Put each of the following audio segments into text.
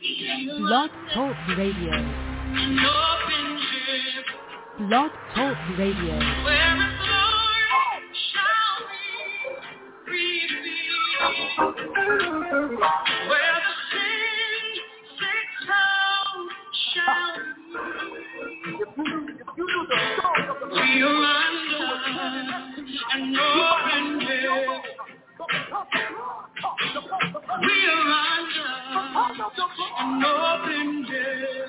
Blog Talk Radio. Blog Talk Radio. Where is the Lord shall be revealed. Where the sick town shall be. We are under an open heaven. We are under an open heaven.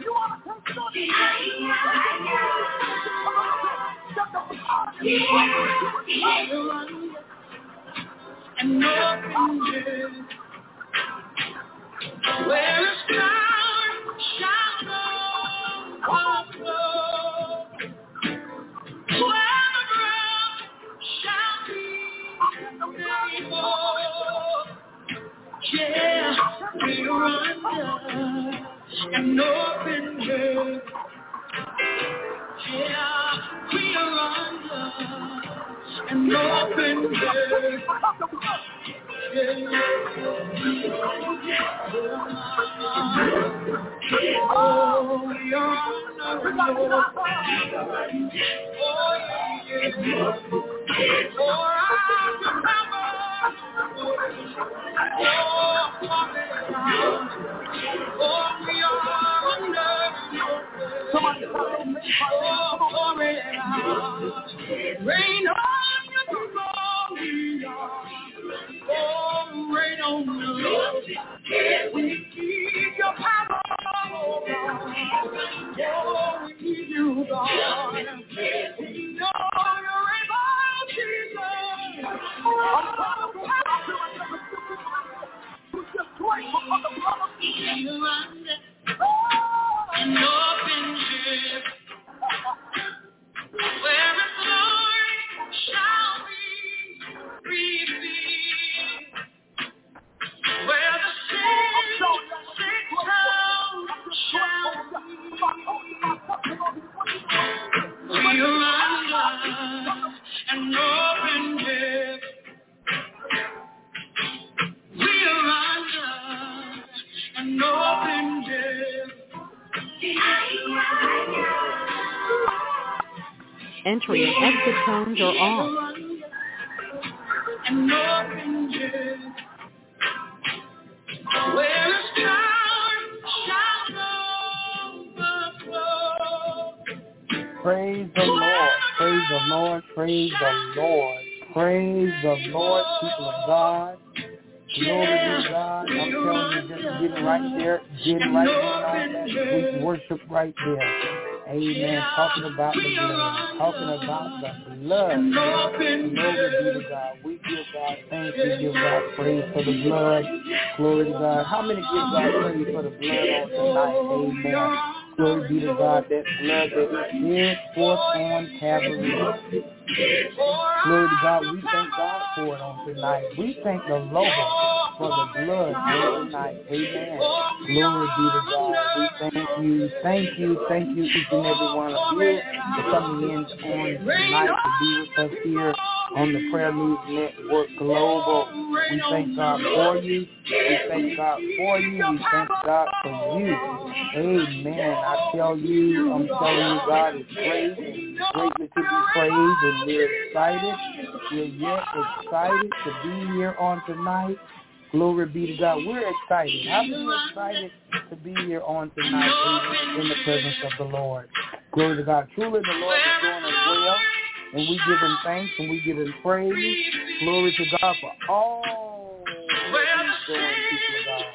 An open heaven. Where is power shall overflow. Where the ground shall be stable. Yeah, we are under an open heaven. Yeah, we are under an open heaven. Oh, we are under an open heaven. Oh, yeah. Oh, I remember. Oh, we are under. Somebody rain on your glory. Oh, rain on us. We need your power. Oh, we need you, God. We know you're able, Jesus. An open heaven, where His glory shall be revealed, where the sick town shall be. We are under an open heaven. We are under an open heaven. Entry and exit tones are off. An open heaven. Where is power shall overflow. Praise the Lord, praise the Lord, praise the Lord. Praise the Lord, people of God. Glory to God. I'm telling you, just getting right there, getting right on that sweet worship right there. Amen. Talking about the blood. Talking about the blood. Glory be to God. We give God thanks. We give God praise for the blood. Glory to God. How many give God praise for the blood on tonight? Amen. Glory be to God. That blood that is forth on Calvary. Glory to God. We thank God for it on tonight. We thank the Lord for the blood on tonight. Amen. Glory be to God. We thank you. Thank you each and every one of you for coming in on tonight to be with us here on the Prayer News Network Global. We thank God for you. We thank God for you. We thank God for you. Amen. I'm telling you, God is great and greatly to be praised, and we're excited. We're yet excited to be here on tonight. Glory be to God. We're excited. How many are excited to be here on tonight in the presence of the Lord? Glory to God. Truly, the Lord is doing us well, and we give Him thanks and we give Him praise. Glory to God for all He's doing, people of God.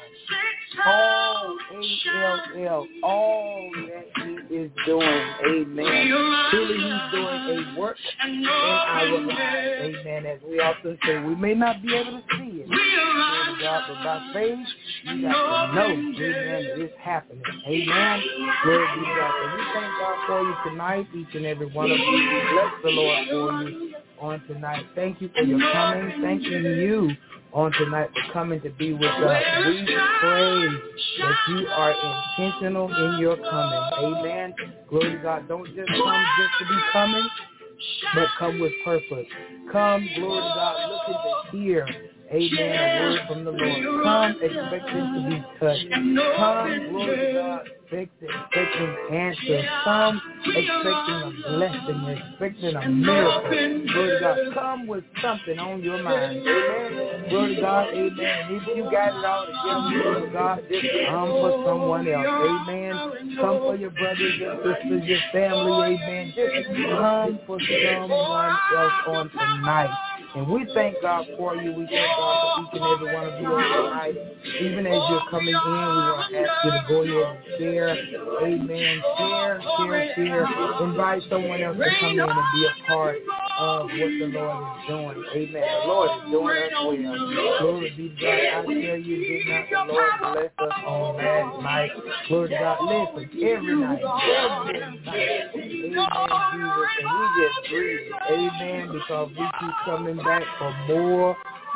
All A-L-L, all that He is doing. Amen. Truly, He's doing a work in our lives. Amen. As we often say, we may not be able to see it. Glory to God, but by faith, you got to know. Amen. It's happening. Amen. Glory be to God. So we thank God for you tonight, each and every one of you. We bless the Lord for you on tonight. Thank you for your coming. Thanking you on tonight for coming to be with us. We pray that you are intentional in your coming. Amen. Glory to God. Don't just come just to be coming, but come with purpose. Come, glory to God, looking to hear amen, a word from the Lord. Come expecting to be touched. Come, glory to God, expecting answers. Come expecting a blessing, expecting a miracle. Glory to God. Come with something on your mind. Amen. Glory to God. Amen. And if you got it all together, glory to God, just come for someone else. Amen. Come for your brothers, your sisters, your family. Amen. Just come for someone else on tonight. And we thank God for you. We thank God for each and every one of you on tonight. Even as you're coming in, we want to ask you to go ahead and share. Amen. Share. Invite someone else to come in and be a part of what the Lord is doing. Amen. The Lord is doing us well. Glory be to God. I tell you, did not the Lord bless us on last night? Glory to God. Listen, every night. Amen, Jesus. And we just breathe. Amen. Because we keep coming back for more.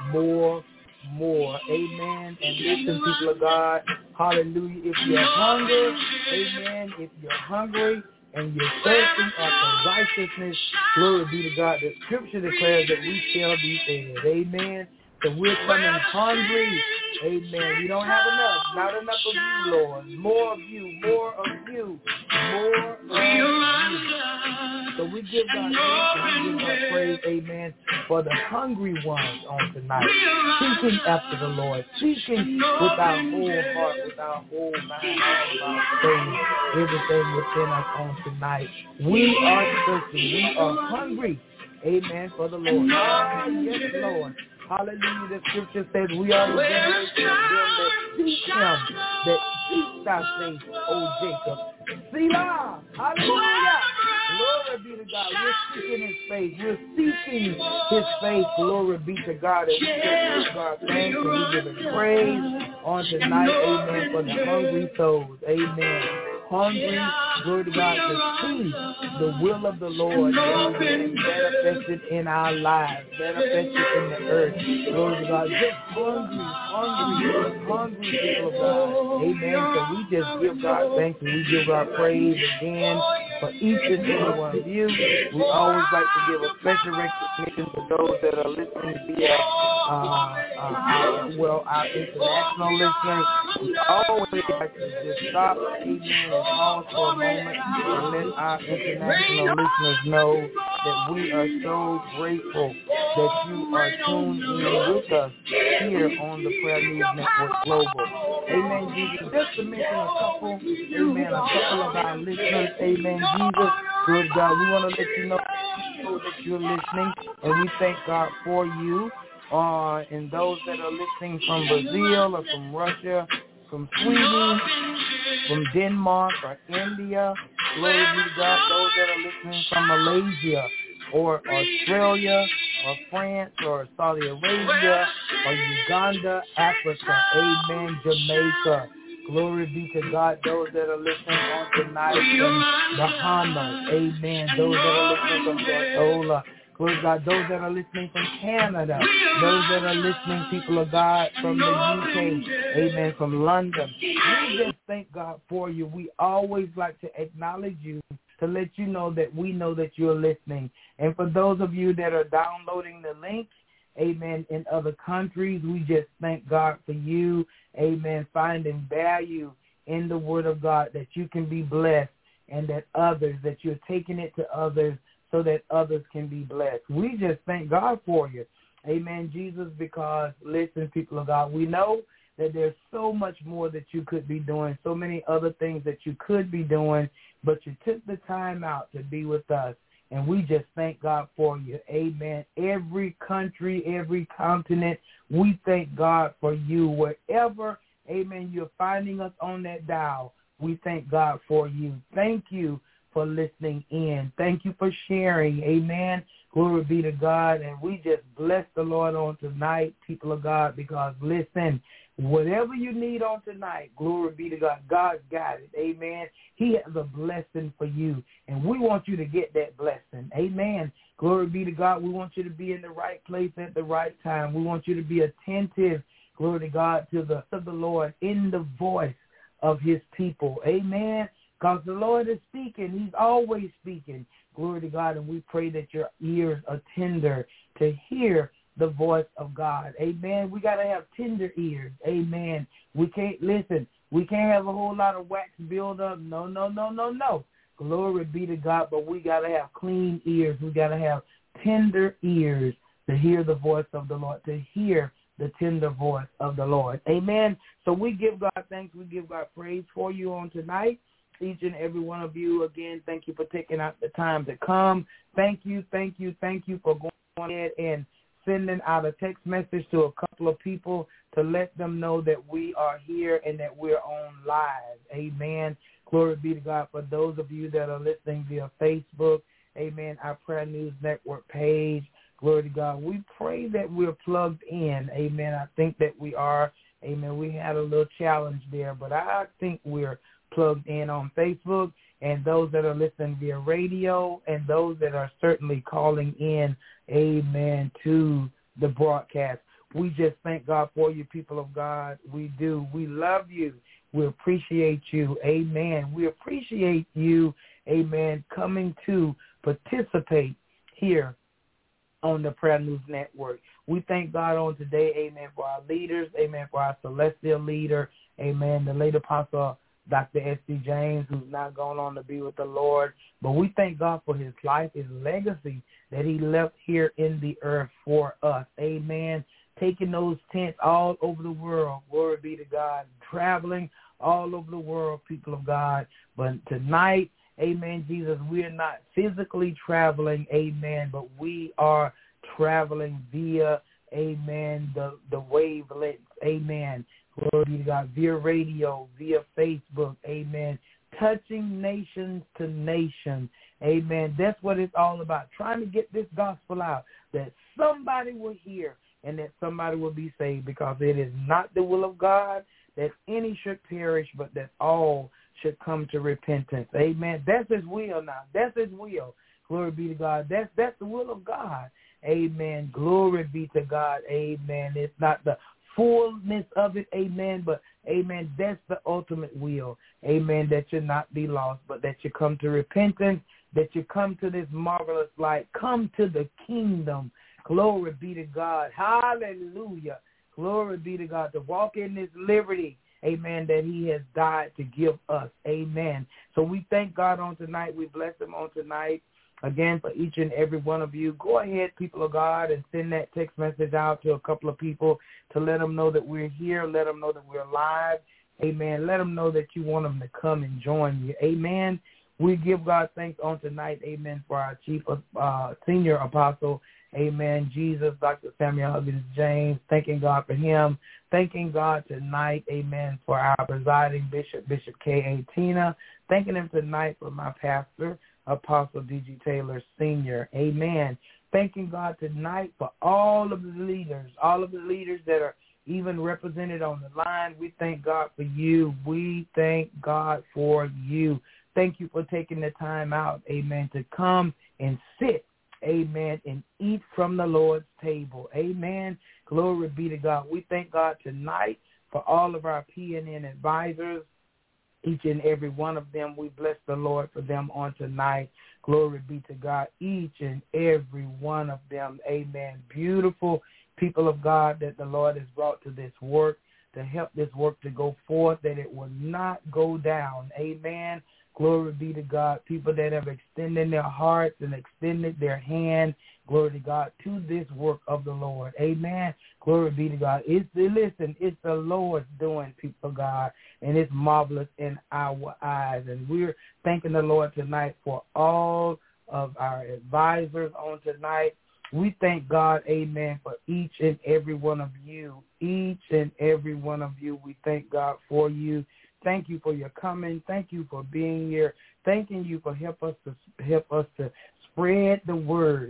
Amen. And listen, people of God, hallelujah. If you're hungry, amen. If you're hungry and you're thirsting after righteousness, glory be to God. The scripture declares that we shall be fed. Amen. So we're coming hungry. Amen. We don't have enough. Not enough of you, Lord. More of you. More of you. More of you. So we give God thanks and we give God praise, amen, for the hungry ones on tonight, seeking after the Lord, seeking with our whole heart, with our whole mind, all of our soul, everything within us on tonight. We are thirsty. We are hungry, amen, for the Lord. Ah, yes, Lord. Hallelujah. The scripture says we are the generation of them that seek him, that seek thy face, O Jacob. Selah. Hallelujah. Glory be to God. We're seeking his face. We're seeking his face. Glory be to God. And we just give God thanks and we give him praise on tonight. Amen. For the hungry souls. Amen. Hungry, glory to God, to see the will of the Lord, amen, manifested in our lives, manifested in the earth. Glory to God. Just hungry people of God. Amen. So we just give God thanks and we give God praise again for each and every one of you. We always like to give a special recognition to those that are listening via our international listeners. We always like to just stop, amen, and pause for a moment and let our international listeners know that we are so grateful that you are tuned in with us here on the Prayer News Network Global. Amen, Jesus. Just to mention a couple, amen, a couple of our listeners, amen, Jesus. Good God, we want to let you know that you're listening, and we thank God for you. And those that are listening from Brazil or from Russia, from Sweden, from Denmark or India, glory be to God. Those that are listening from Malaysia or Australia or France or Saudi Arabia or Uganda, Africa, amen, Jamaica. Glory be to God. Those that are listening on tonight from Bahamas, amen. Those that are listening from Tortola, glory to God. Those that are listening from Canada, those that are listening, people of God, from the UK, amen, from London. We just thank God for you. We always like to acknowledge you to let you know that we know that you're listening. And for those of you that are downloading the link, amen, in other countries, we just thank God for you, amen, finding value in the word of God, that you can be blessed and that others, that you're taking it to others so that others can be blessed. We just thank God for you, amen, Jesus, because, listen, people of God, we know that there's so much more that you could be doing, so many other things that you could be doing, but you took the time out to be with us. And we just thank God for you. Amen. Every country, every continent, we thank God for you. Wherever, amen, you're finding us on that dial, we thank God for you. Thank you for listening in. Thank you for sharing. Amen. Glory be to God. And we just bless the Lord on tonight, people of God, because, listen, whatever you need on tonight, glory be to God. God's got it. Amen. He has a blessing for you, and we want you to get that blessing. Amen. Glory be to God. We want you to be in the right place at the right time. We want you to be attentive, glory to God, to the Lord in the voice of his people. Amen. Because the Lord is speaking. He's always speaking. Glory to God. And we pray that your ears are tender to hear the voice of God. Amen. We got to have tender ears. Amen. We can't have a whole lot of wax build up. No. Glory be to God. But we got to have clean ears. We got to have tender ears to hear the voice of the Lord, to hear the tender voice of the Lord. Amen. So we give God thanks. We give God praise for you on tonight. Each and every one of you, again, thank you for taking out the time to come. Thank you for going ahead and sending out a text message to a couple of people to let them know that we are here and that we're on live. Amen. Glory be to God. For those of you that are listening via Facebook, amen, our Prayer News Network page, glory to God. We pray that we're plugged in. Amen. I think that we are. Amen. We had a little challenge there, but I think we're plugged in on Facebook, and those that are listening via radio, and those that are certainly calling in, amen, to the broadcast. We just thank God for you, people of God. We do. We love you. We appreciate you. Amen. We appreciate you, amen, coming to participate here on the Prayer News Network. We thank God on today, amen, for our leaders, amen, for our celestial leader, amen, the late apostle Dr. S.C. James, who's now gone on to be with the Lord. But we thank God for his life, his legacy that he left here in the earth for us. Amen. Taking those tents all over the world. Glory be to God. Traveling all over the world, people of God. But tonight, amen, Jesus, we are not physically traveling, amen, but we are traveling via, amen, the wavelengths, amen. Glory be to God, via radio, via Facebook, amen, touching nations to nation, amen. That's what it's all about, trying to get this gospel out, that somebody will hear and that somebody will be saved, because it is not the will of God that any should perish, but that all should come to repentance, amen. That's his will now. That's his will. Glory be to God. That's the will of God, amen. Glory be to God, amen. It's not the fullness of it, amen, but, amen, that's the ultimate will, amen, that you not be lost, but that you come to repentance, that you come to this marvelous light, come to the kingdom. Glory be to God. Hallelujah. Glory be to God, to walk in this liberty, amen, that he has died to give us, amen. So we thank God on tonight. We bless him on tonight. Again, for each and every one of you, go ahead, people of God, and send that text message out to a couple of people to let them know that we're here, let them know that we're live, amen. Let them know that you want them to come and join you, amen. We give God thanks on tonight, amen, for our senior apostle, amen, Jesus, Dr. Samuel Huggins James, thanking God for him, thanking God tonight, amen, for our presiding bishop, Bishop K.A. Tina, thanking him tonight for my pastor, Apostle D.G. Taylor Sr., amen. Thanking God tonight for all of the leaders that are even represented on the line. We thank God for you. We thank God for you. Thank you for taking the time out, amen, to come and sit, amen, and eat from the Lord's table, amen. Glory be to God. We thank God tonight for all of our PNN advisors, each and every one of them. We bless the Lord for them on tonight. Glory be to God. Each and every one of them, amen. Beautiful people of God that the Lord has brought to this work, to help this work to go forth, that it will not go down, amen. Glory be to God. People that have extended their hearts and extended their hand, glory to God, to this work of the Lord. Amen. Glory be to God. It's the Lord's doing, people of God, and it's marvelous in our eyes. And we're thanking the Lord tonight for all of our advisors on tonight. We thank God, amen, for each and every one of you. Each and every one of you, we thank God for you. Thank you for your coming. Thank you for being here. Thanking you for help us to spread the word.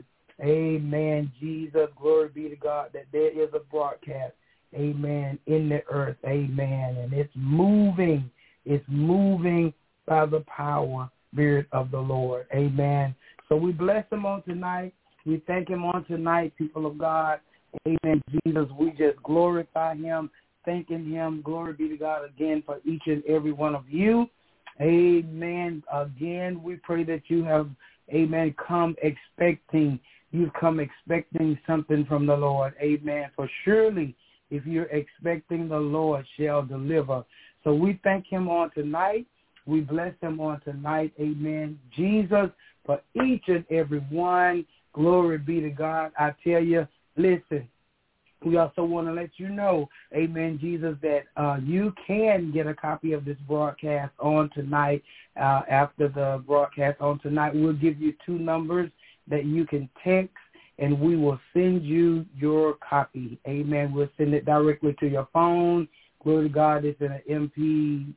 Amen. Jesus, glory be to God that there is a broadcast, amen, in the earth. Amen. And it's moving by the power, Spirit of the Lord. Amen. So we bless him on tonight. We thank him on tonight, people of God. Amen. Jesus, we just glorify him. Thanking him. Glory be to God again for each and every one of you. Amen. Again, we pray that you have, amen, come expecting, you've come expecting something from the Lord. Amen. For surely if you're expecting, the Lord shall deliver. So we thank him on tonight. We bless him on tonight. Amen. Jesus, for each and every one. Glory be to God. I tell you, listen, we also want to let you know, amen, Jesus, that you can get a copy of this broadcast on tonight. After the broadcast on tonight, we'll give you 2 numbers that you can text, and we will send you your copy. Amen. We'll send it directly to your phone. Glory to God. It's in an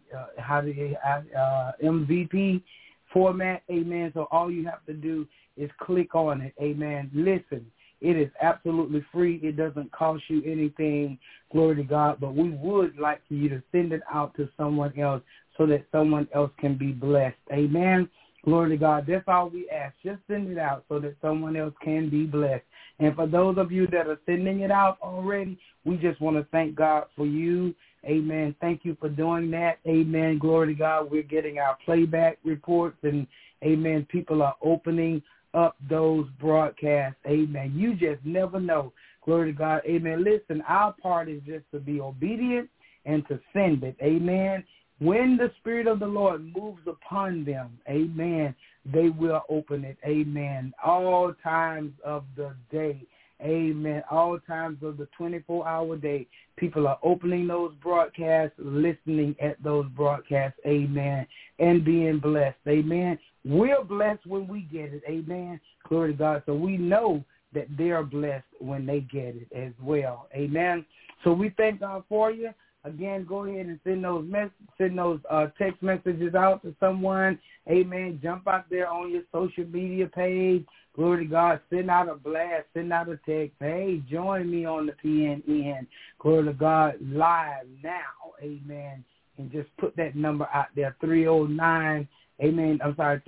MVP format. Amen. So all you have to do is click on it. Amen. Listen, it is absolutely free. It doesn't cost you anything. Glory to God. But we would like for you to send it out to someone else so that someone else can be blessed. Amen. Glory to God. That's all we ask. Just send it out so that someone else can be blessed. And for those of you that are sending it out already, we just want to thank God for you. Amen. Thank you for doing that. Amen. Glory to God. We're getting our playback reports, and, amen, people are opening up those broadcasts. Amen. You just never know. Glory to God. Amen. Listen, our part is just to be obedient and to send it. Amen. When the Spirit of the Lord moves upon them, amen, they will open it. Amen. All times of the day. Amen. All times of the 24-hour day, people are opening those broadcasts, listening at those broadcasts, amen, and being blessed. Amen. We're blessed when we get it. Amen. Glory to God. So we know that they're blessed when they get it as well. Amen. So we thank God for you. Again, go ahead and send those text messages out to someone. Amen. Jump out there on your social media page. Glory to God. Send out a blast. Send out a text. Hey, join me on the PNN. Glory to God. Live now. Amen. And just put that number out there, 309. Amen. I'm sorry,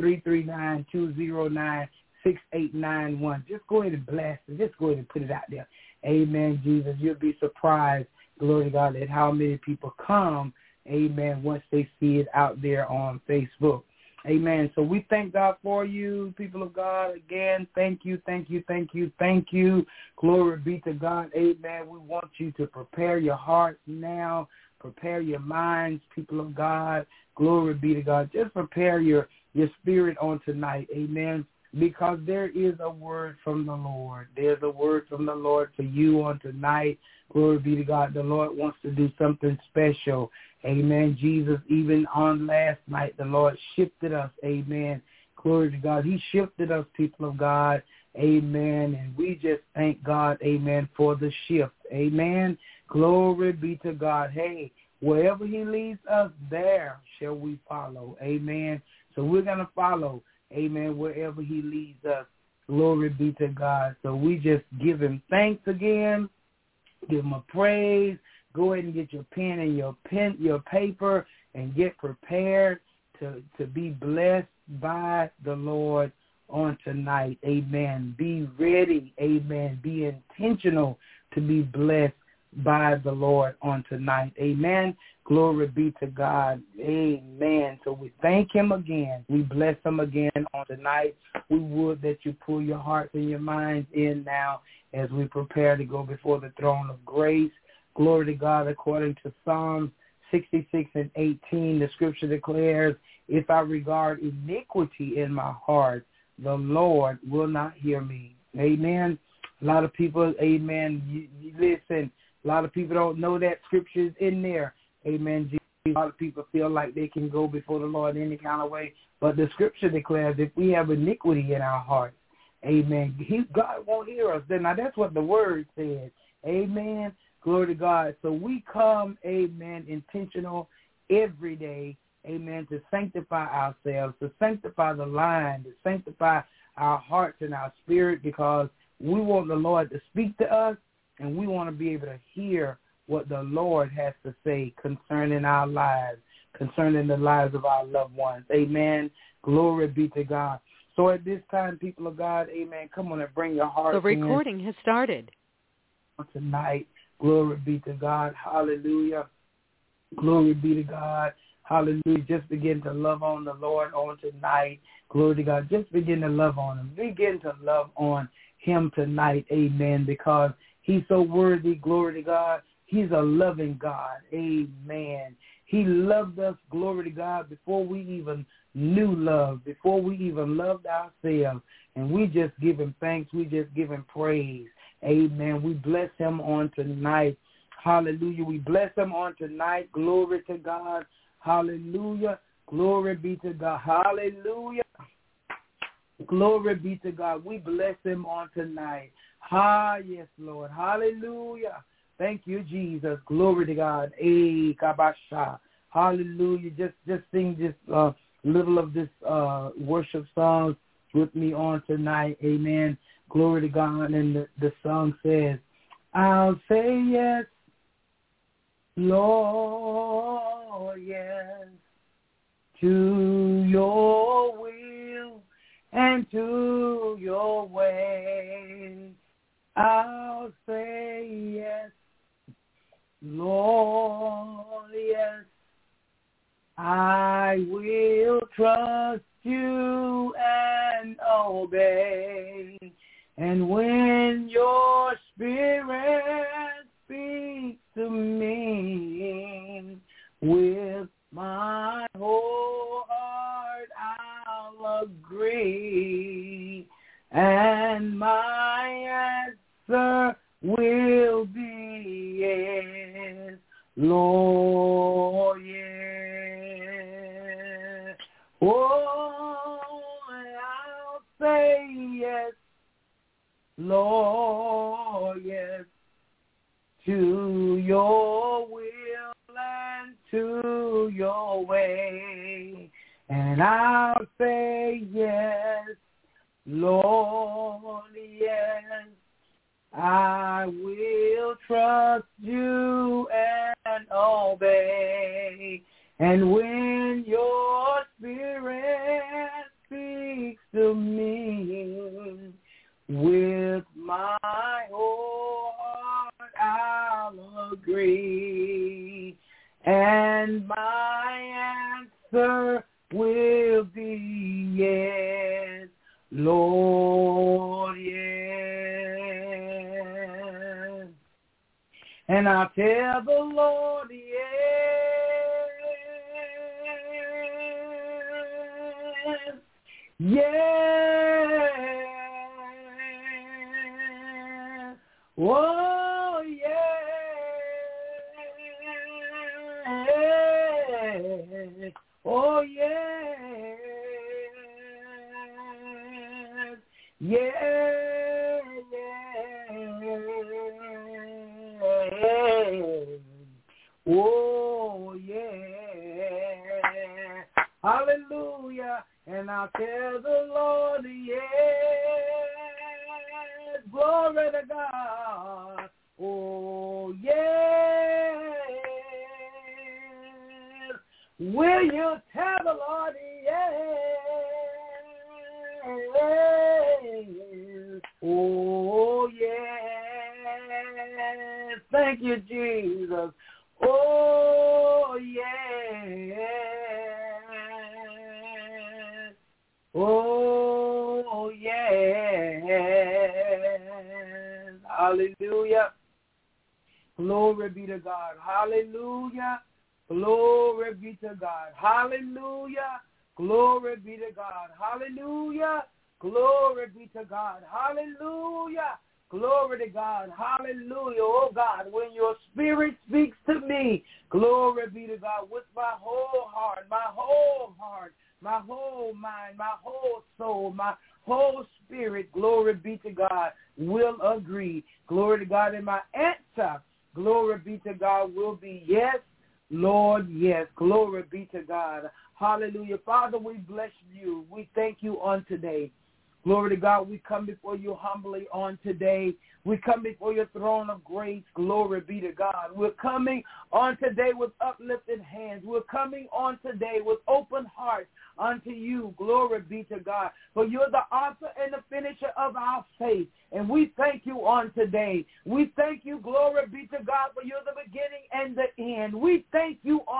339-209-6891. Just go ahead and blast it. Just go ahead and put it out there. Amen, Jesus. You'll be surprised, glory to God, at how many people come, amen, once they see it out there on Facebook. Amen. So we thank God for you, people of God. Again, thank you, thank you, thank you, thank you. Glory be to God. Amen. We want you to prepare your hearts now. Prepare your minds, people of God. Glory be to God. Just prepare your spirit on tonight. Amen. Because there is a word from the Lord. There's a word from the Lord for you on tonight. Glory be to God. The Lord wants to do something special. Amen. Jesus, even on last night, the Lord shifted us. Amen. Glory to God. He shifted us, people of God. Amen. And we just thank God, amen, for the shift. Amen. Glory be to God. Hey, wherever he leads us, there shall we follow. Amen. So we're going to follow. Amen. Wherever he leads us. Glory be to God. So we just give him thanks again. Give him a praise. Go ahead and get your pen and your paper and get prepared to be blessed by the Lord on tonight. Amen. Be ready. Amen. Be intentional to be blessed by the Lord on tonight. Amen. Glory be to God. Amen. So we thank him again. We bless him again on tonight. We would that you pull your hearts and your minds in now as we prepare to go before the throne of grace. Glory to God. According to Psalms 66 and 18, the scripture declares, if I regard iniquity in my heart, the Lord will not hear me. Amen. A lot of people, amen, you listen, a lot of people don't know that scripture is in there. Amen. A lot of people feel like they can go before the Lord any kind of way. But the scripture declares if we have iniquity in our hearts, amen, God won't hear us. Now, that's what the word says. Amen. Glory to God. So we come, amen, intentional every day, amen, to sanctify ourselves, to sanctify the line, to sanctify our hearts and our spirit, because we want the Lord to speak to us, and we want to be able to hear what the Lord has to say concerning our lives, concerning the lives of our loved ones. Amen. Glory be to God. So at this time, people of God, amen, come on and bring your heart. The recording has started. Tonight, glory be to God. Hallelujah. Glory be to God. Hallelujah. Just begin to love on the Lord on tonight. Glory to God. Just begin to love on him. Begin to love on him tonight, amen, because he's so worthy, glory to God. He's a loving God, amen. He loved us, glory to God, before we even knew love, before we even loved ourselves. And we just give him thanks. We just give him praise, amen. We bless him on tonight. Hallelujah. We bless him on tonight. Glory to God. Hallelujah. Glory be to God. Hallelujah. Glory be to God. We bless him on tonight. Yes, Lord. Hallelujah. Thank you, Jesus. Glory to God. Kabasha. Hallelujah. Just sing this little of this worship song with me on tonight. Amen. Glory to God. And the song says, I'll say yes, Lord, yes, to your will and to your way. I'll say yes, Lord, yes. I will trust you and obey. And when your spirit speaks to me, with my whole heart I'll agree. And my answer will be yes, Lord, yes. Oh, I'll say yes, Lord, yes, to your will and to your way. And I'll say yes, Lord, yes. I will trust you and obey. And when your spirit speaks to me, with my whole heart I'll agree. And my answer will be yes, Lord, yes. And I'll tell the Lord yes, yes. Oh, yes. Oh, yes. Yes. Oh, yes. Hallelujah. And I'll tell the Lord yes. Glory to God. Oh, yes. Will you tell the Lord yes? Oh, yes. Thank you, Jesus. Oh, yes. Oh, yes. Hallelujah. Glory be to God. Hallelujah. Glory be to God. Hallelujah. Glory be to God. Hallelujah. Glory be to God. Hallelujah. Glory to God. Hallelujah. Oh, God, when your spirit speaks to me, glory be to God, with my whole heart, my whole mind, my whole soul, my whole spirit, glory be to God, will agree. Glory to God. And my answer, glory be to God, will be yes, Lord, yes. Glory be to God. Hallelujah. Father, we bless you. We thank you on today. Glory to God. We come before you humbly on today. We come before your throne of grace. Glory be to God. We're coming on today with uplifted hands. We're coming on today with open hearts unto you. Glory be to God. For you're the author and the finisher of our faith. And we thank you on today. We thank you, glory be to God, for you're the beginning and the end. We thank you on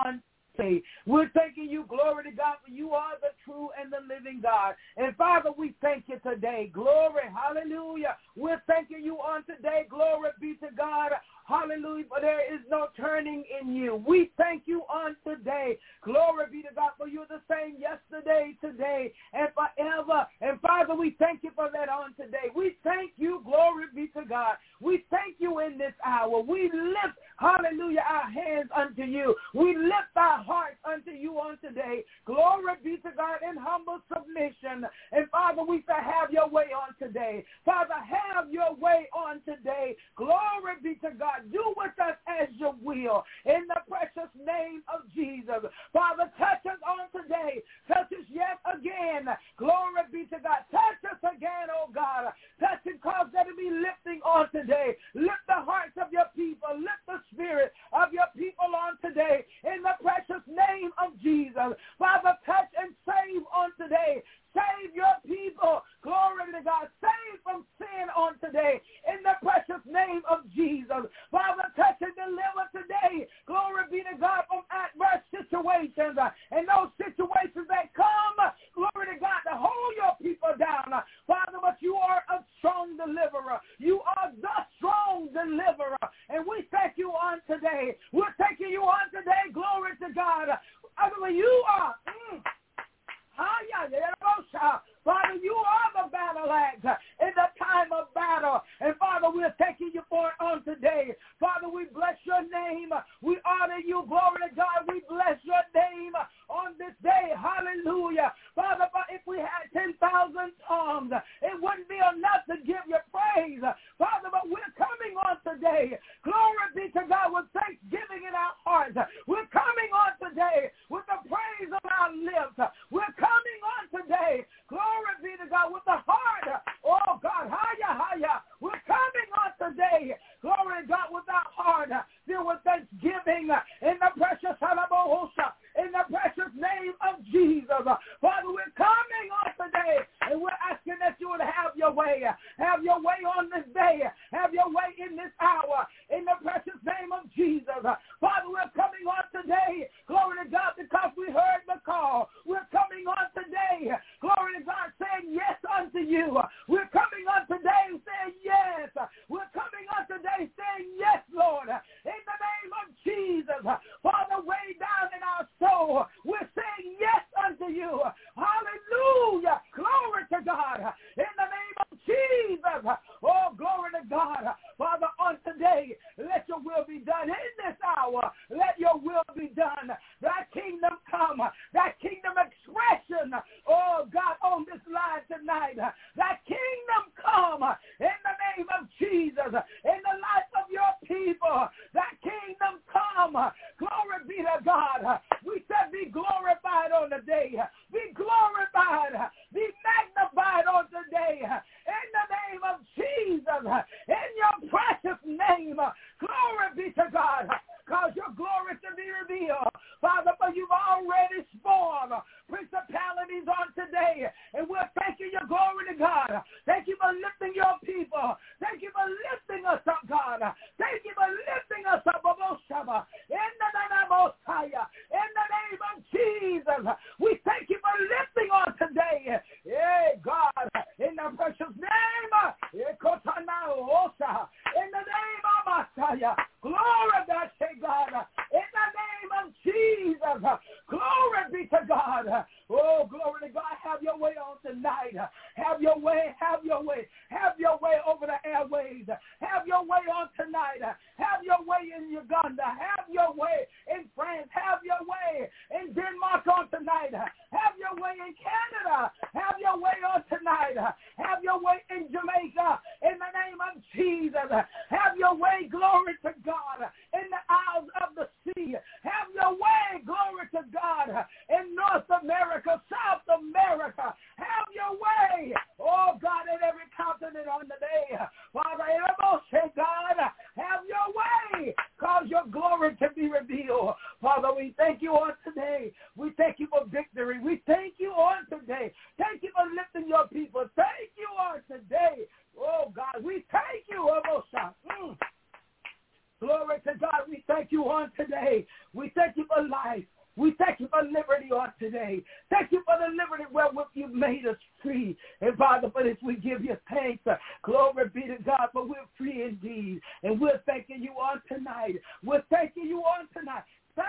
day. We're thanking you, glory to God, for you are the true and the living God. And Father, we thank you today. Glory, hallelujah. We're thanking you on today. Glory be to God. Hallelujah, for there is no turning in you. We thank you on today. Glory be to God, for you're the same yesterday, today, and forever. And Father, we thank you for that on today. We thank you, glory be to God. We thank you in this hour. We lift, hallelujah, our hands unto you. We lift our hearts unto you on today. Glory be to God in humble submission. And Father, we say have your way on today. Father, have your way on today. Glory be to God. Do with us as you will. In the precious name of Jesus. Father, touch us on today. Touch us yet again. Glory be to God. Touch us again, oh God. Touch and cause there to be lifting on today. Lift the hearts of your people. Lift the spirit of your people on today. In the precious name of Jesus. Father, touch and save on today. Save your people. Glory to God. Save from sin on today. In the precious name of Jesus. Father, touch and deliver today. Glory be to God from adverse situations. And those situations that come, glory to God, to hold your people down. Father, but you are a strong deliverer. You are the strong deliverer. And we thank you on today. We're thanking you on today. Glory to God. Father, you are. Father, you are the battle axe in the time of battle. And Father, we're thanking you for it on today. Father, we bless your name. We honor you. Glory to God. We bless your name on this day. Hallelujah. Father, if we had 10,000 tongues, it wouldn't be enough to give you praise. Father, but we're coming on today. Glory be to God with thanksgiving in our hearts. We're coming on today with the praise on our lips. We're coming on today. Glory be to God with the heart. Oh, God. Higher. We're coming on today. Glory to God with our heart. Filled with thanksgiving in the precious in the precious name of Jesus. Father, we're coming on today, and we're asking that you would have your way. Have your way on this day. Have your way in this hour. In the precious name of Jesus. Father, we're coming on today. Glory to God, because we heard the call. We're coming on today. Glory to God, saying yes unto you. We're coming on today saying yes. We're coming on today saying yes, Lord. In the name of Jesus. Father, way down in our soul, we're saying yes unto you. Hallelujah. Glory to God. In the name of Jesus. Oh, glory to God. Father, on today, let your will be done in this hour. Let your will be done. Thy kingdom come. Thy kingdom expression. Oh, God, on this line tonight. Thy kingdom come in the name of Jesus. In the life of your people. Thy kingdom come. Glory be to God. We said be glorified on the day. Be glorified. Be magnified on the day. In the name of Jesus. In your precious name. Glory be to God. Cause your glory to be revealed. Father, for you've already spawned principalities on today. And we're thanking you, glory to God. Thank you for lifting your people. Thank you for lifting us up, God. Thank you for lifting us up, in the name of Jesus. We thank you for lifting on today. Yeah, God, in the precious name, in the name of Messiah. Glory to God. In the name of Jesus. Glory be to God. Oh, glory to God. Have your way on tonight. Have your way. Have your way. Have your way over the airways. Have your way on tonight. Have your way in Uganda. Have your way in France. Have your way in Denmark on tonight. Have your way in Canada. Have your way on tonight. Have your way in Jamaica. In the name of Jesus. Have your way, glory to God, in the isles of the sea. Have your way, glory to God, in North America, South America. Have your way, oh God, in every continent on the day. Father, God, have your way. Cause your glory to be revealed. Father, we thank you on today. We thank you for victory. We thank you on today. Thank you for lifting your people. Thank you on today. Oh, God, we thank you. Glory to God. We thank you on today. We thank you for life. We on today. Thank you for the liberty wherewith you made us free. And Father, for this we give you thanks. Glory be to God, for we're free indeed. And we're thanking you on tonight. We're thanking you on tonight.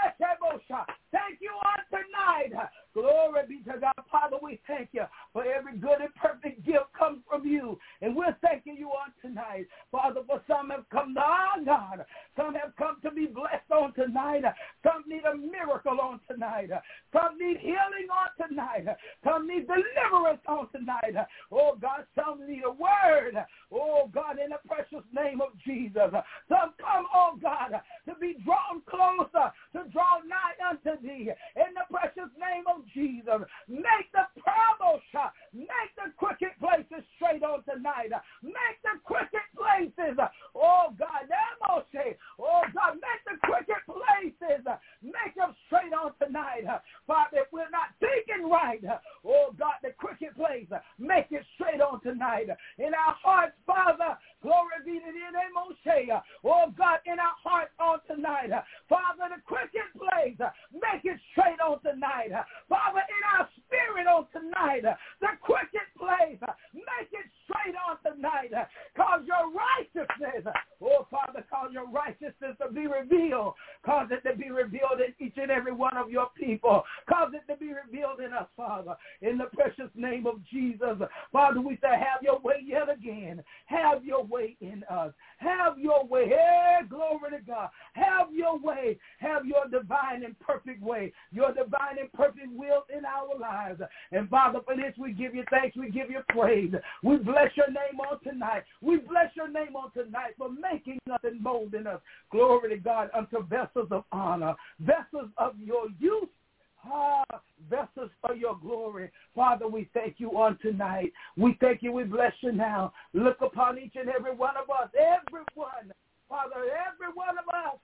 Thank you on tonight. Glory be to God. Father, we thank you for every good and perfect gift comes from you. And we're thanking you on tonight. Father, for some have come to our God. Some have come to be blessed on tonight. Some need a miracle on tonight. Some need healing on tonight. Some need deliverance on tonight. Oh, God, some need a word. Oh, God, in the precious name of Jesus. Some come, oh, God, to be drawn closer, to draw nigh unto thee. In the precious name of Jesus. Make the parabosha, make the crooked places straight on tonight. Make the crooked places, oh God, oh God, make the crooked places, make them straight on tonight. Father, if we're not thinking right, oh God, the crooked place, make it straight on tonight. In our hearts, Father, glory be to thee, oh God, in our hearts on tonight. Father, the crooked place, make it straight on tonight. Father, in our spirit on tonight, the crooked place, make it straight on tonight. Cause your righteousness, oh Father, cause your righteousness to be revealed. Cause it to be revealed in each and every one of your people. Cause it to be revealed in us, Father, in the precious name of Jesus. Father, we say, have your way yet again. Have your way in us. Have your way. Hey, glory to God. Have your way. Have your divine and perfect way. Your divine and perfect will in our lives. And Father, for this we give you thanks. We give you praise. We bless your name on tonight. We bless your name on tonight for making us and molding us. Glory to God, unto vessels of honor, vessels of your use. Vessels for your glory. Father, we thank you on tonight. We thank you. We bless you now. Look upon each and every one of us. Everyone. Father, every one of us.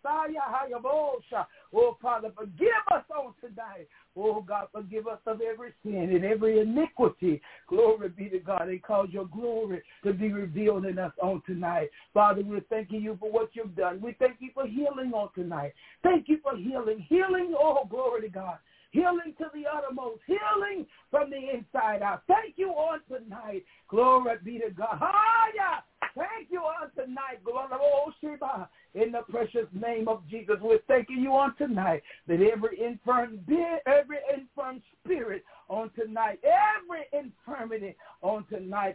Oh, Father, forgive us on tonight. Oh, God, forgive us of every sin and every iniquity. Glory be to God, and cause your glory to be revealed in us on tonight. Father, we're thanking you for what you've done. We thank you for healing on tonight. Thank you for healing. Healing, oh, glory to God. Healing to the uttermost. Healing from the inside out. Thank you on tonight. Glory be to God. Thank you on tonight. In the precious name of Jesus, we're thanking you on tonight that every infirm spirit on tonight, every infirmity on tonight,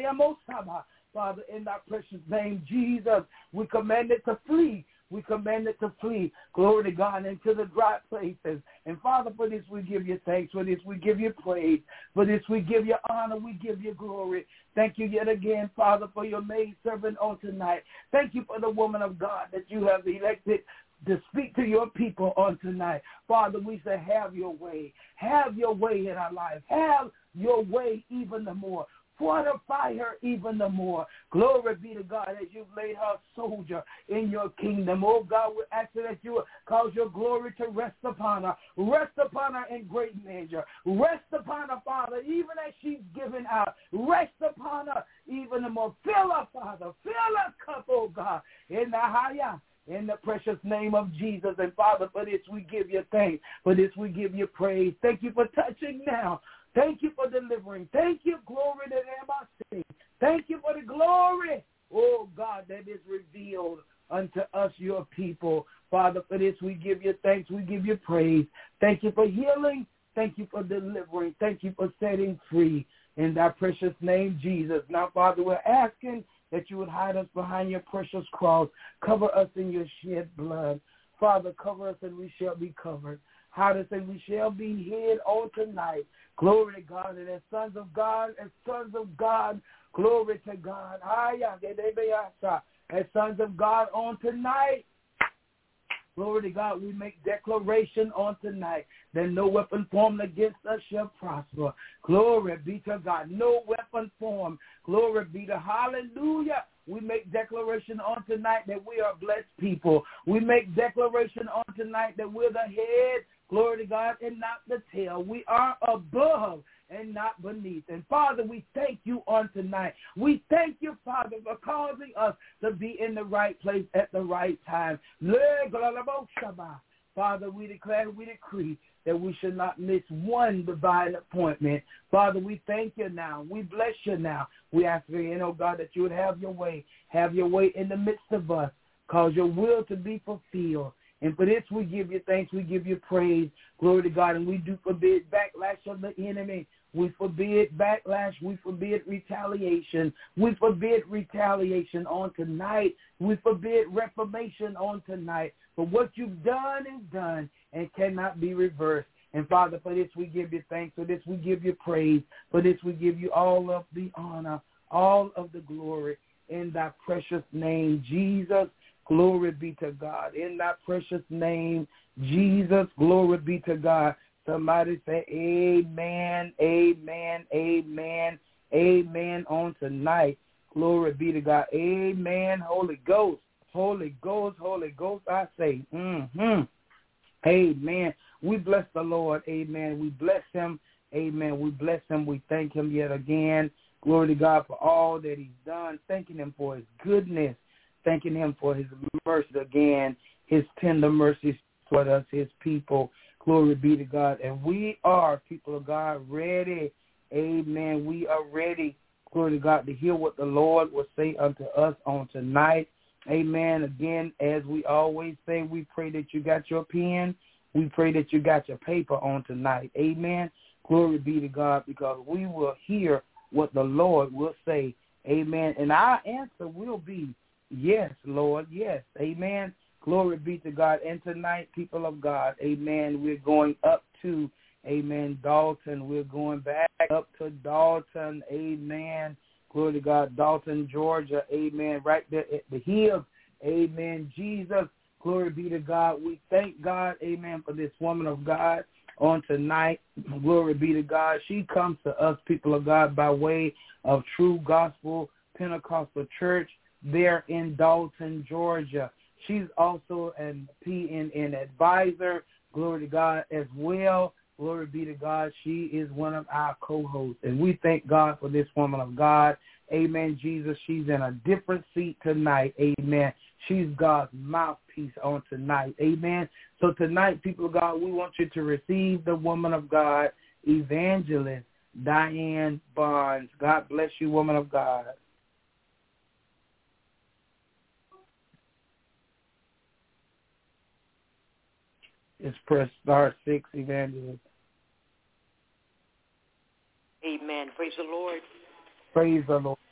Father, in that precious name, Jesus, we command it to flee. We command it to flee, glory to God, into the dry places. And Father, for this we give you thanks. For this we give you praise. For this we give you honor. We give you glory. Thank you yet again, Father, for your maidservant on tonight. Thank you for the woman of God that you have elected to speak to your people on tonight. Father, we say have your way. Have your way in our lives. Have your way even the more. Fortify her even the more. Glory be to God as you've made her a soldier in your kingdom. Oh, God, we're asking that you will cause your glory to rest upon her. Rest upon her in great measure. Rest upon her, Father, even as she's given out. Rest upon her even the more. Fill her, Father. Fill her cup, oh, God, in the precious name of Jesus. And, Father, for this we give you thanks. For this we give you praise. Thank you for touching now. Thank you for delivering. Thank you, glory to them. Thank you for the glory, oh God, that is revealed unto us, your people. Father, for this we give you thanks. We give you praise. Thank you for healing. Thank you for delivering. Thank you for setting free in thy precious name, Jesus. Now, Father, we're asking that you would hide us behind your precious cross. Cover us in your shed blood. Father, cover us and we shall be covered. Hide us and we shall be hid on tonight. Glory to God. And as sons of God, glory to God. As sons of God on tonight, glory to God, we make declaration on tonight that no weapon formed against us shall prosper. Glory be to God. No weapon formed. Glory be to hallelujah. We make declaration on tonight that we are blessed people. We make declaration on tonight that we're the head, glory to God, and not the tail. We are above and not beneath. And, Father, we thank you on tonight. We thank you, Father, for causing us to be in the right place at the right time. Father, we declare, we decree that we should not miss one divine appointment. Father, we thank you now. We bless you now. We ask you, oh God, that you would have your way in the midst of us. Cause your will to be fulfilled. And for this we give you thanks, we give you praise. Glory to God. And we do forbid backlash of the enemy. We forbid backlash. We forbid retaliation. We forbid retaliation on tonight. We forbid reformation on tonight. For what you've done is done and cannot be reversed. And Father, for this we give you thanks. For this we give you praise. For this we give you all of the honor, all of the glory. In thy precious name, Jesus, glory be to God. In thy precious name, Jesus, glory be to God. Somebody say amen, amen, amen, amen on tonight. Glory be to God. Amen. Holy Ghost, Holy Ghost, Holy Ghost, I say. Amen. We bless the Lord. Amen. We bless him. Amen. We bless him. We thank him yet again. Glory to God for all that he's done. Thanking him for his goodness. Thanking him for his mercy again, his tender mercies toward us, his people. Glory be to God. And we are, people of God, ready. Amen. We are ready, glory to God, to hear what the Lord will say unto us on tonight. Amen. Again, as we always say, we pray that you got your pen. We pray that you got your paper on tonight. Amen. Glory be to God, because we will hear what the Lord will say. Amen. And our answer will be, yes, Lord, yes. Amen. Glory be to God. And tonight, people of God, amen, we're going up to, amen, Dalton. We're going back up to Dalton. Amen. Glory to God. Dalton, Georgia. Amen. Right there at the hill. Amen. Jesus. Glory be to God. We thank God, amen, for this woman of God on tonight. Glory be to God. She comes to us, people of God, by way of True Gospel Pentecostal Church there in Dalton, Georgia. She's also an PNN advisor, glory to God, as well. Glory be to God. She is one of our co-hosts, and we thank God for this woman of God. Amen, Jesus. She's in a different seat tonight. Amen. She's God's mouthpiece on tonight. Amen. So tonight, people of God, we want you to receive the woman of God, Evangelist Diane Barnes. God bless you, woman of God. It's press star 6, Evangelist. Amen. Praise the Lord. Praise the Lord.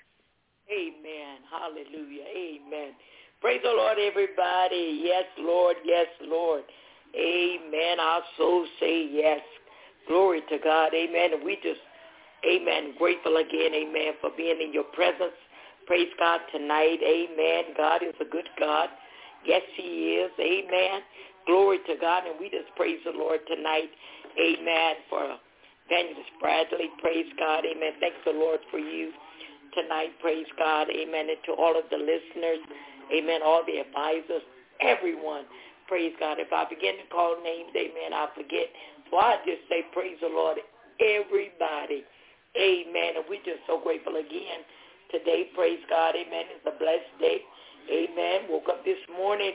Amen. Hallelujah. Amen. Praise the Lord, everybody. Yes, Lord. Yes, Lord. Amen. Our souls say yes. Glory to God. Amen. And we just, amen, grateful again, amen, for being in your presence. Praise God tonight. Amen. God is a good God. Yes, he is. Amen. Glory to God. And we just praise the Lord tonight. Amen. For Evangelist Bradley. Praise God. Amen. Thanks the Lord for you tonight. Praise God. Amen. And to all of the listeners. Amen. All the advisors. Everyone. Praise God. If I begin to call names, amen, I'll forget. So I just say praise the Lord. Everybody. Amen. And we're just so grateful again today. Praise God. Amen. It's a blessed day. Amen. Woke up this morning.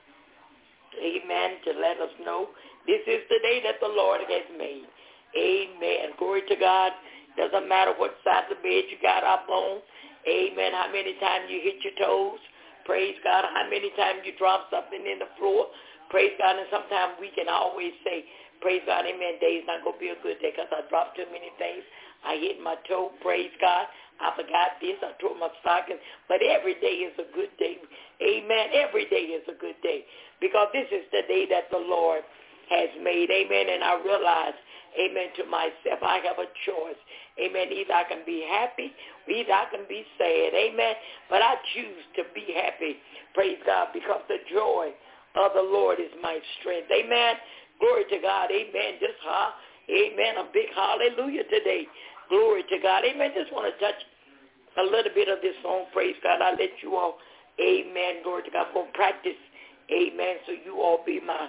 Amen. To let us know this is the day that the Lord has made. Amen. Glory to God. Doesn't matter what side of the bed you got up on. Amen. How many times you hit your toes. Praise God. How many times you drop something in the floor. Praise God. And sometimes we can always say, praise God, amen, day's not going to be a good day because I dropped too many things. I hit my toe. Praise God. I forgot this. I tore my stocking. But every day is a good day. Amen. Every day is a good day because this is the day that the Lord has made. Amen. And I realize, amen, to myself, I have a choice. Amen. Either I can be happy, or either I can be sad. Amen. But I choose to be happy. Praise God, because the joy of the Lord is my strength. Amen. Glory to God. Amen. Just amen. A big hallelujah today. Glory to God. Amen. Just want to touch a little bit of this song. Praise God. I'll let you all, amen. Glory to God. I'm going to practice. Amen. So you all be my,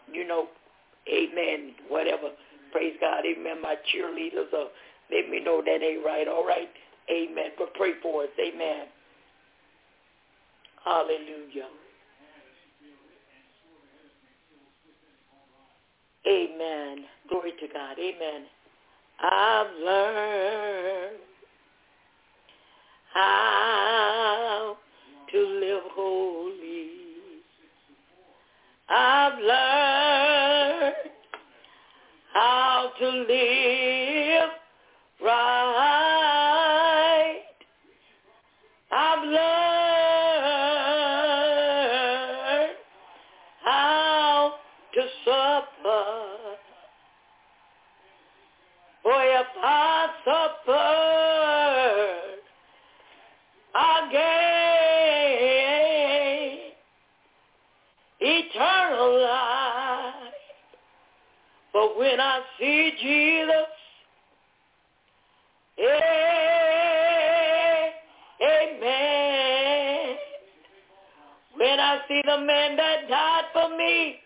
amen, whatever. Praise God. Amen. My cheerleaders let me know that ain't right. All right. Amen. But pray for us. Amen. Hallelujah. Amen. Glory to God. Amen. I've learned how to live holy. I've learned how to live right. I've learned how to suffer. For if I suffer, I gain eternal life. But when I see Jesus, amen. When I see the man that died for me,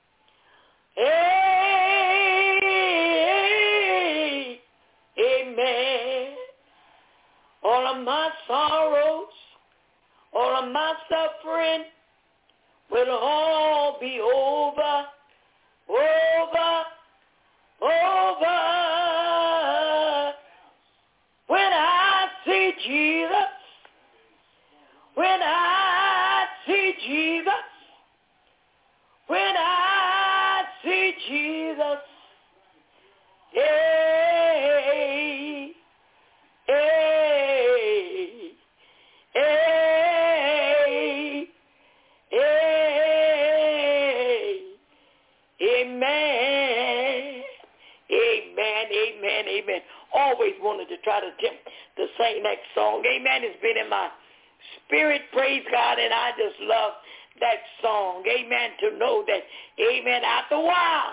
amen. All of my sorrows, all of my suffering will all be over, over, over. When I see Jesus, when I see Jesus, when I see Jesus, amen, amen, amen, amen. Always wanted to try to attempt to sing that song. Amen. It's been in my spirit, praise God, and I just love that song. Amen. To know that, amen, after a while,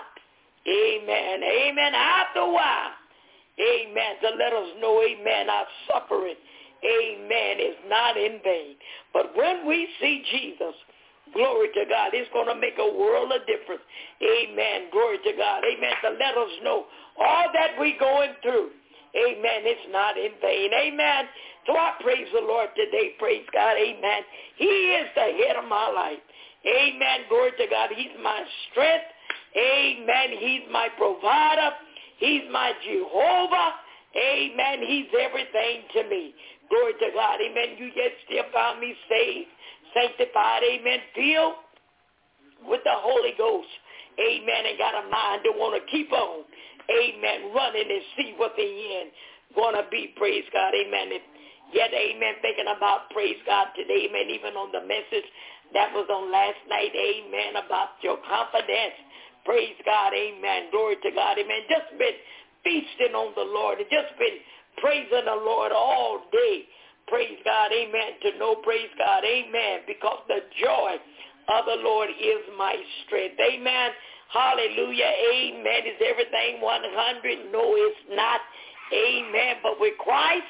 amen, amen, after a while, amen, to let us know, amen, our suffering, amen, is not in vain. But when we see Jesus, glory to God, it's going to make a world of difference. Amen. Glory to God. Amen. To let us know all that we're going through, amen, it's not in vain. Amen. So I praise the Lord today. Praise God. Amen. He is the head of my life. Amen. Glory to God. He's my strength. Amen. He's my provider. He's my Jehovah. Amen. He's everything to me. Glory to God. Amen. You yet still found me saved, sanctified. Amen. Filled with the Holy Ghost. Amen. And got a mind to want to keep on. Amen. Running and see what the end going to be. Praise God. Amen. Yet, amen, thinking about, praise God, today, amen, even on the message that was on last night, amen, about your confidence. Praise God, amen, glory to God, amen. Just been feasting on the Lord and just been praising the Lord all day. Praise God, amen, to know, praise God, amen, because the joy of the Lord is my strength. Amen, hallelujah, amen. Is everything 100? No, it's not. Amen, but with Christ,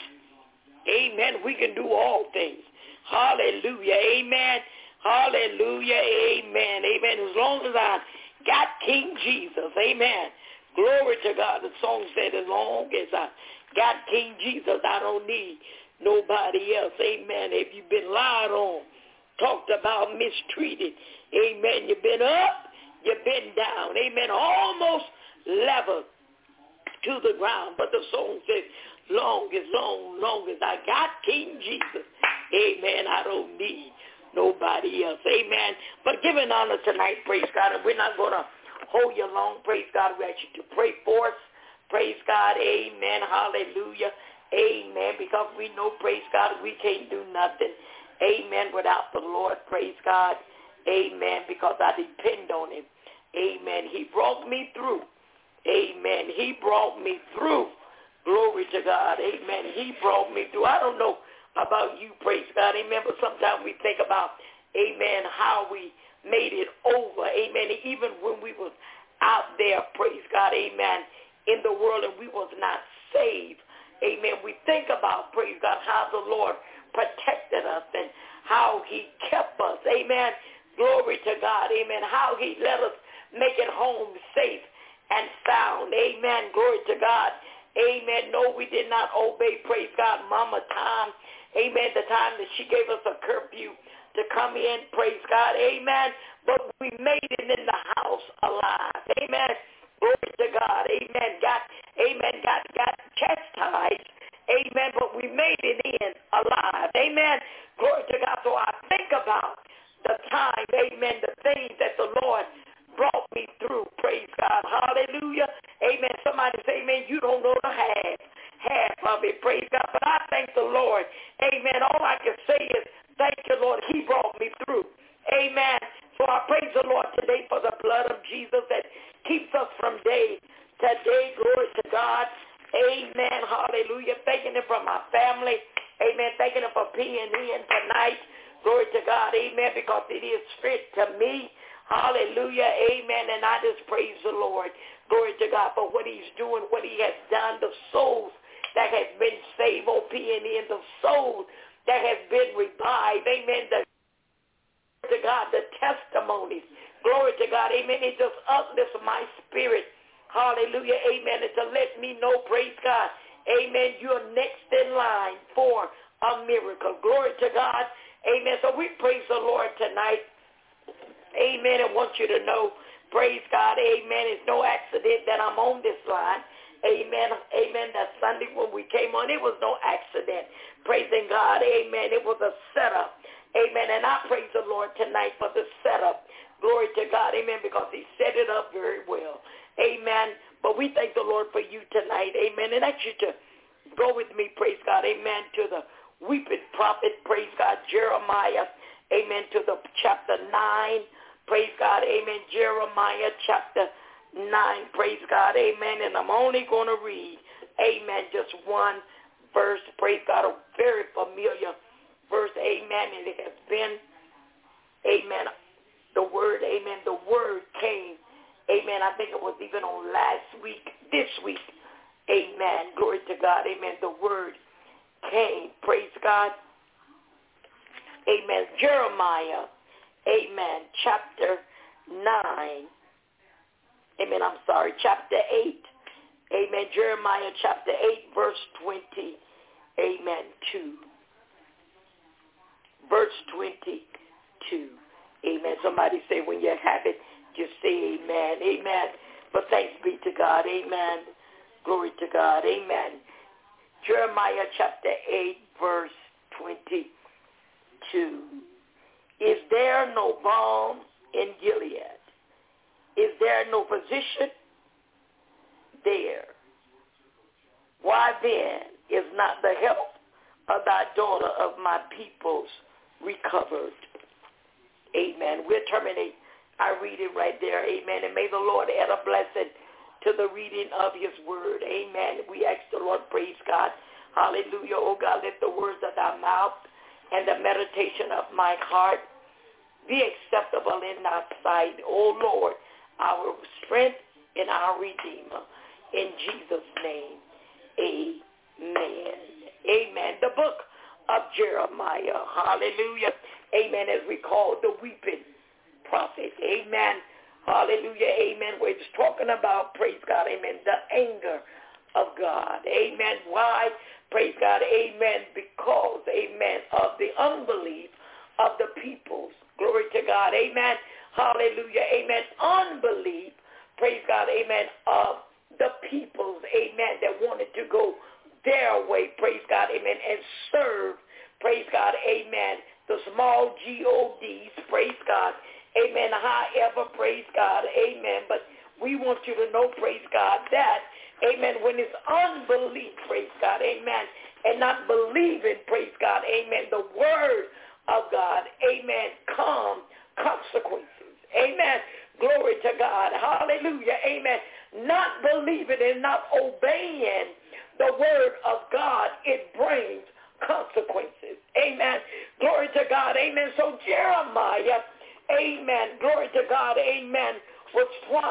amen, we can do all things. Hallelujah. Amen. Hallelujah. Amen. Amen. As long as I got King Jesus. Amen. Glory to God. The song said, as long as I got King Jesus, I don't need nobody else. Amen. If you've been lied on, talked about, mistreated, amen, you've been up, you've been down. Amen. Almost level to the ground. But the song says, long as I got King Jesus, amen, I don't need nobody else. Amen. But giving honor tonight, praise God, and we're not going to hold you long. Praise God. We ask you to pray for us. Praise God. Amen. Hallelujah. Amen. Because we know, praise God, we can't do nothing. Amen. Without the Lord. Praise God. Amen. Because I depend on him. Amen. He brought me through. Amen. He brought me through. Glory to God. Amen. He brought me through. I don't know about you, praise God. Amen. But sometimes we think about, amen, how we made it over. Amen. Even when we was out there, praise God, amen, in the world and we was not saved. Amen. We think about, praise God, how the Lord protected us and how he kept us. Amen. Glory to God. Amen. How he let us make it home safe and sound. Amen. Glory to God. Amen. No, we did not obey, praise God, Mama time. Amen. The time that she gave us a curfew to come in, praise God. Amen. But we made it in the house alive. Amen. glory to God, amen, got chastised, amen, but we made it in alive, amen, glory to God. So I think about the time, amen, the things that the Lord brought me through, praise God, hallelujah, amen. Somebody say, amen, you don't know the half of it, praise God, but I thank the Lord, amen. All I can say is, thank you, Lord, he brought me through, amen. So I praise the Lord today for the blood of Jesus that keeps us from day to day, glory to God, amen, hallelujah. Thanking him for my family, amen, thanking him for being in tonight, glory to God, amen, because it is fit to me, hallelujah, amen, and I just praise the Lord, glory to God, for what he's doing, what he has done, the souls that has been saved, being in the souls that has been revived, amen, to God, the testimonies, glory to God, amen, it just uplifts my spirit, hallelujah, amen, and to let me know, praise God, amen, you're next in line for a miracle, glory to God, amen. So we praise the Lord tonight, amen, and want you to know, praise God, amen, it's no accident that I'm on this line, amen, amen, that Sunday when we came on, it was no accident, praising God, amen, it was a setup, amen, and I praise the Lord tonight for the setup, glory to God, amen, because he set it up very well, amen, but we thank the Lord for you tonight, amen, and I ask you to go with me, praise God, amen, to the weeping prophet, praise God, Jeremiah, amen, to the chapter 9, praise God, amen, Jeremiah chapter 9, praise God, amen, and I'm only going to read, amen, just one verse, praise God, a very familiar verse, amen, and it has been, amen, the word came, amen, I think it was even on last week, this week, amen, glory to God, amen, the word came, praise God, amen, Jeremiah, amen, chapter 9, amen, chapter 8, amen, Jeremiah chapter 8, verse 20, amen, 2. Verse 22, amen. Somebody say when you have it, just say amen, amen. But thanks be to God, amen. Glory to God, amen. Jeremiah chapter 8, verse 22. Is there no balm in Gilead? Is there no physician there? Why then is not the health of thy daughter of my peoples recovered? Amen. We'll terminate our reading right there. Amen. And may the Lord add a blessing to the reading of his word. Amen. We ask the Lord, praise God. Hallelujah. Oh God, let the words of thy mouth and the meditation of my heart be acceptable in thy sight. Oh Lord, our strength and our Redeemer. In Jesus' name, amen. Amen. The book of Jeremiah. Hallelujah. Amen. As we call the weeping prophet. Amen. Hallelujah. Amen. We're just talking about, praise God, amen, the anger of God. Amen. Why? Praise God. Amen. Because, amen, of the unbelief of the peoples. Glory to God. Amen. Hallelujah. Amen. Unbelief. Praise God. Amen. Of the peoples. Amen. That wanted to go their way. Praise God. Amen. And serve. Praise God. Amen. The small G-O-Ds. Praise God. Amen. However, praise God. Amen. But we want you to know, praise God, that, amen, when it's unbelief, praise God, amen, and not believing, praise God, amen, the word of God, amen, come consequences. Amen. Glory to God. Hallelujah. Amen. Not believing and not obeying the word of God, it brings consequences. Amen. Glory to God. Amen. So Jeremiah, amen, glory to God, amen, was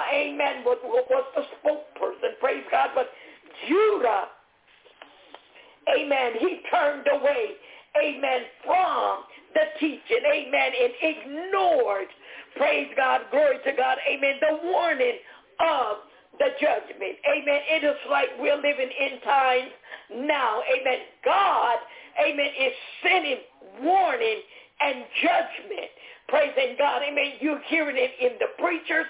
the spokesperson, praise God, but Judah, amen, he turned away, amen, from the teaching, amen, and ignored, praise God, glory to God, amen, the warning of the judgment, amen. It is like we're living in times now, amen. God, amen, is sending warning and judgment. Praising God, amen. You're hearing it in the preachers,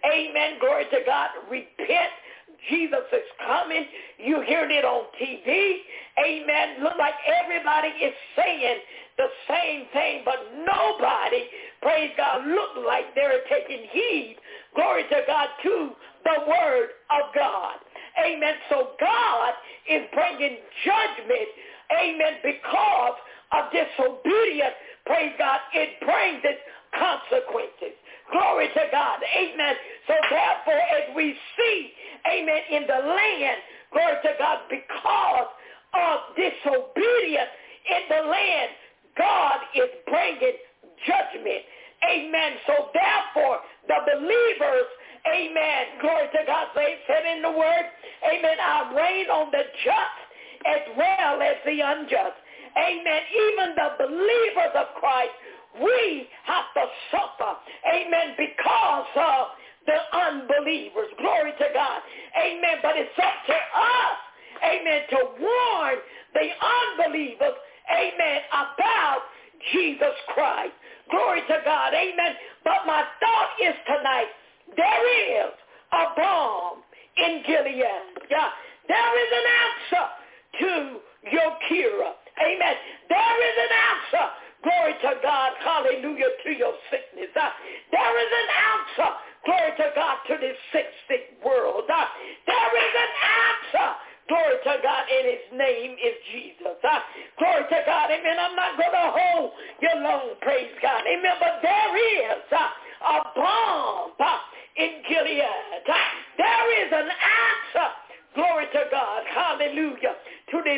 Amen. Glory to God. Repent. Jesus is coming. You hearing it on TV. Amen. Look like everybody is saying the same thing, but nobody, praise God, look like they're taking heed, glory to God, to the word of God. Amen. So God is bringing judgment, amen, because of disobedience. Praise God. It brings its consequences. Glory to God. Amen. So therefore, as we see, amen, in the land, glory to God, because of disobedience in the land, God is bringing judgment. Amen. So therefore, the believers, amen, glory to God, said in the word, amen, I reign on the just as well as the unjust. Amen. Even the believers of Christ, we have to suffer, amen, because of the unbelievers. Glory to God. Amen. But it's up to us, amen, to warn the unbelievers, amen, about Jesus Christ. Glory to God. Amen. But my thought is tonight, there is a balm in Gilead. Yeah. There is an answer to your cure. Amen. There is an answer, glory to God, hallelujah, to your sickness. There is an answer, glory to God, to this sick world. There is an answer, glory to God, and his name is Jesus. Glory to God, amen. I'm not going to hold you long, praise God, amen. But there is a balm in Gilead. There is an answer, glory to God, hallelujah, to this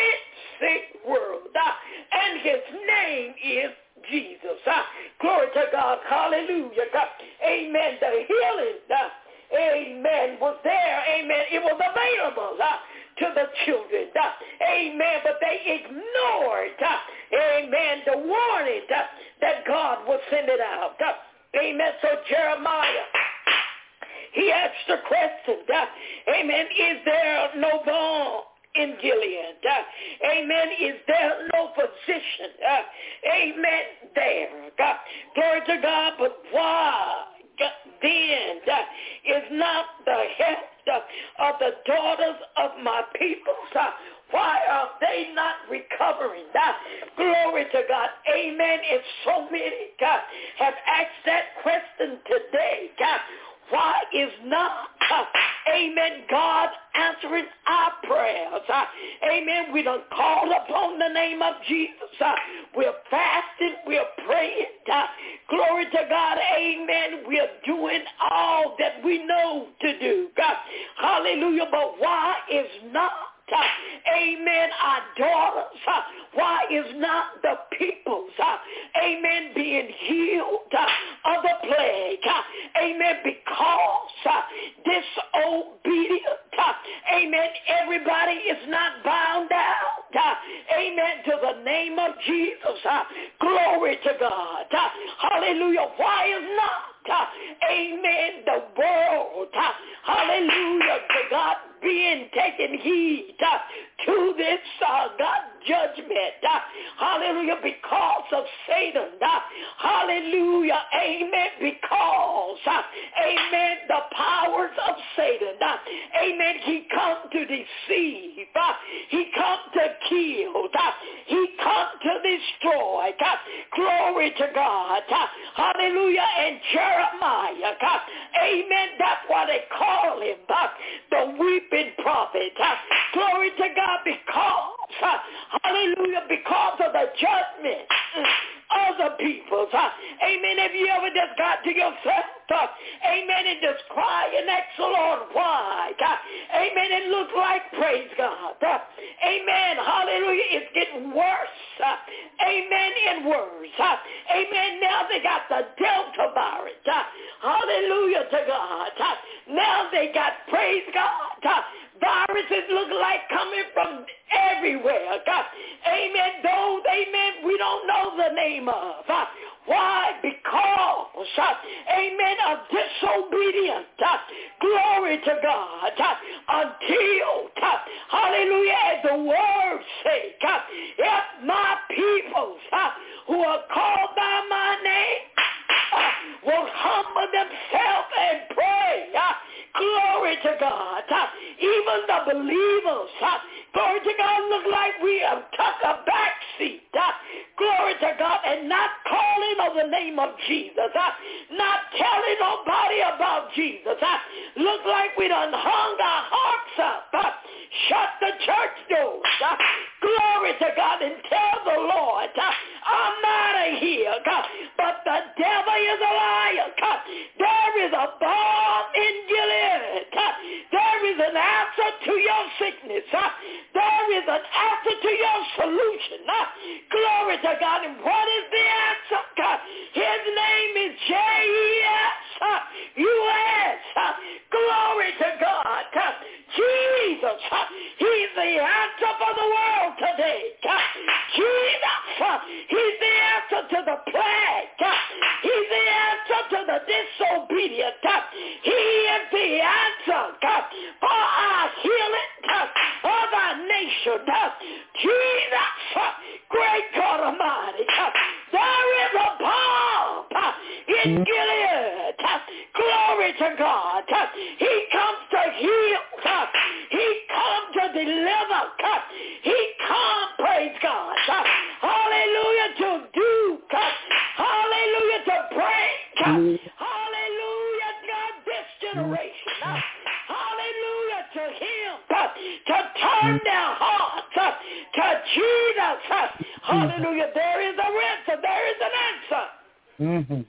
sick world. And his name is Jesus. Glory to God, hallelujah. Amen. The healing, amen, was there. Amen. It was available to the children. Amen. But they ignored, amen, the warning that God was sending out. Amen. So Jeremiah, he asked the question, amen, is there no balm in Gilead? Amen. Is there no physician? Amen. There. Glory to God. But why then is not the health of the daughters of my people? Why are they not recovering? Glory to God. Amen. And so many have asked that question today. Why is not, amen, God answering our prayers? Amen. We done called upon the name of Jesus. We're fasting. We're praying. Glory to God. Amen. We're doing all that we know to do. Hallelujah. But why is not, amen, our daughters, why is not the peoples, amen, being healed of the plague? Amen. Because disobedient, amen, everybody is not bound out, amen, to the name of Jesus. Glory to God. Hallelujah. Why is not, amen, the world, hallelujah, to God being taken heed to this God judgment, hallelujah, because of Satan, hallelujah, amen, because, amen, the powers of Satan, amen, he come to deceive, he come to kill, he come to destroy, glory to God, hallelujah. And Jeremiah, amen, that's why they call him the weeping prophet, glory to God, because, hallelujah, because of the judgment of the peoples. Amen. Have you ever just got to yourself, amen, and just cry and ask the Lord why? Amen. It looks like, praise God, amen, hallelujah, it's getting worse, amen, and worse. Amen. Now they got the Delta virus. Hallelujah to God. Now they got, praise God, viruses look like coming from everywhere. Amen. Those, amen, we don't know the name of. Why? Because, amen, of disobedience. Glory to God. Until, hallelujah, as the word says, if my people who are called by my name will humble themselves and pray God. Even the believers, glory to God, look like we have took a back seat. Glory to God, and not calling on the name of Jesus. Not telling nobody about Jesus. Look like we done hung our hearts up. Shut the church doors. Glory to God, and tell the Lord, I'm out of here. But the devil is a liar. There is a balm in Gilead. There is an answer to your sickness. There is an answer to your solution. Glory to God. And what is the answer? His name is J-E-S-U-S. Glory to God. Jesus. He's the answer for the world today. Jesus. He's the answer to the plague. He's the answer to the disobedient. He is the answer for our healing of our nation. Jesus, great God Almighty. There is a balm in Gilead. Glory to God. He comes to heal. He comes to deliver. He comes, praise God. Hallelujah, to do. Hallelujah, to bring. Hallelujah, God, this generation. Hallelujah, to him. To turn their hearts to Jesus. Hallelujah, there is a answer. There is an answer.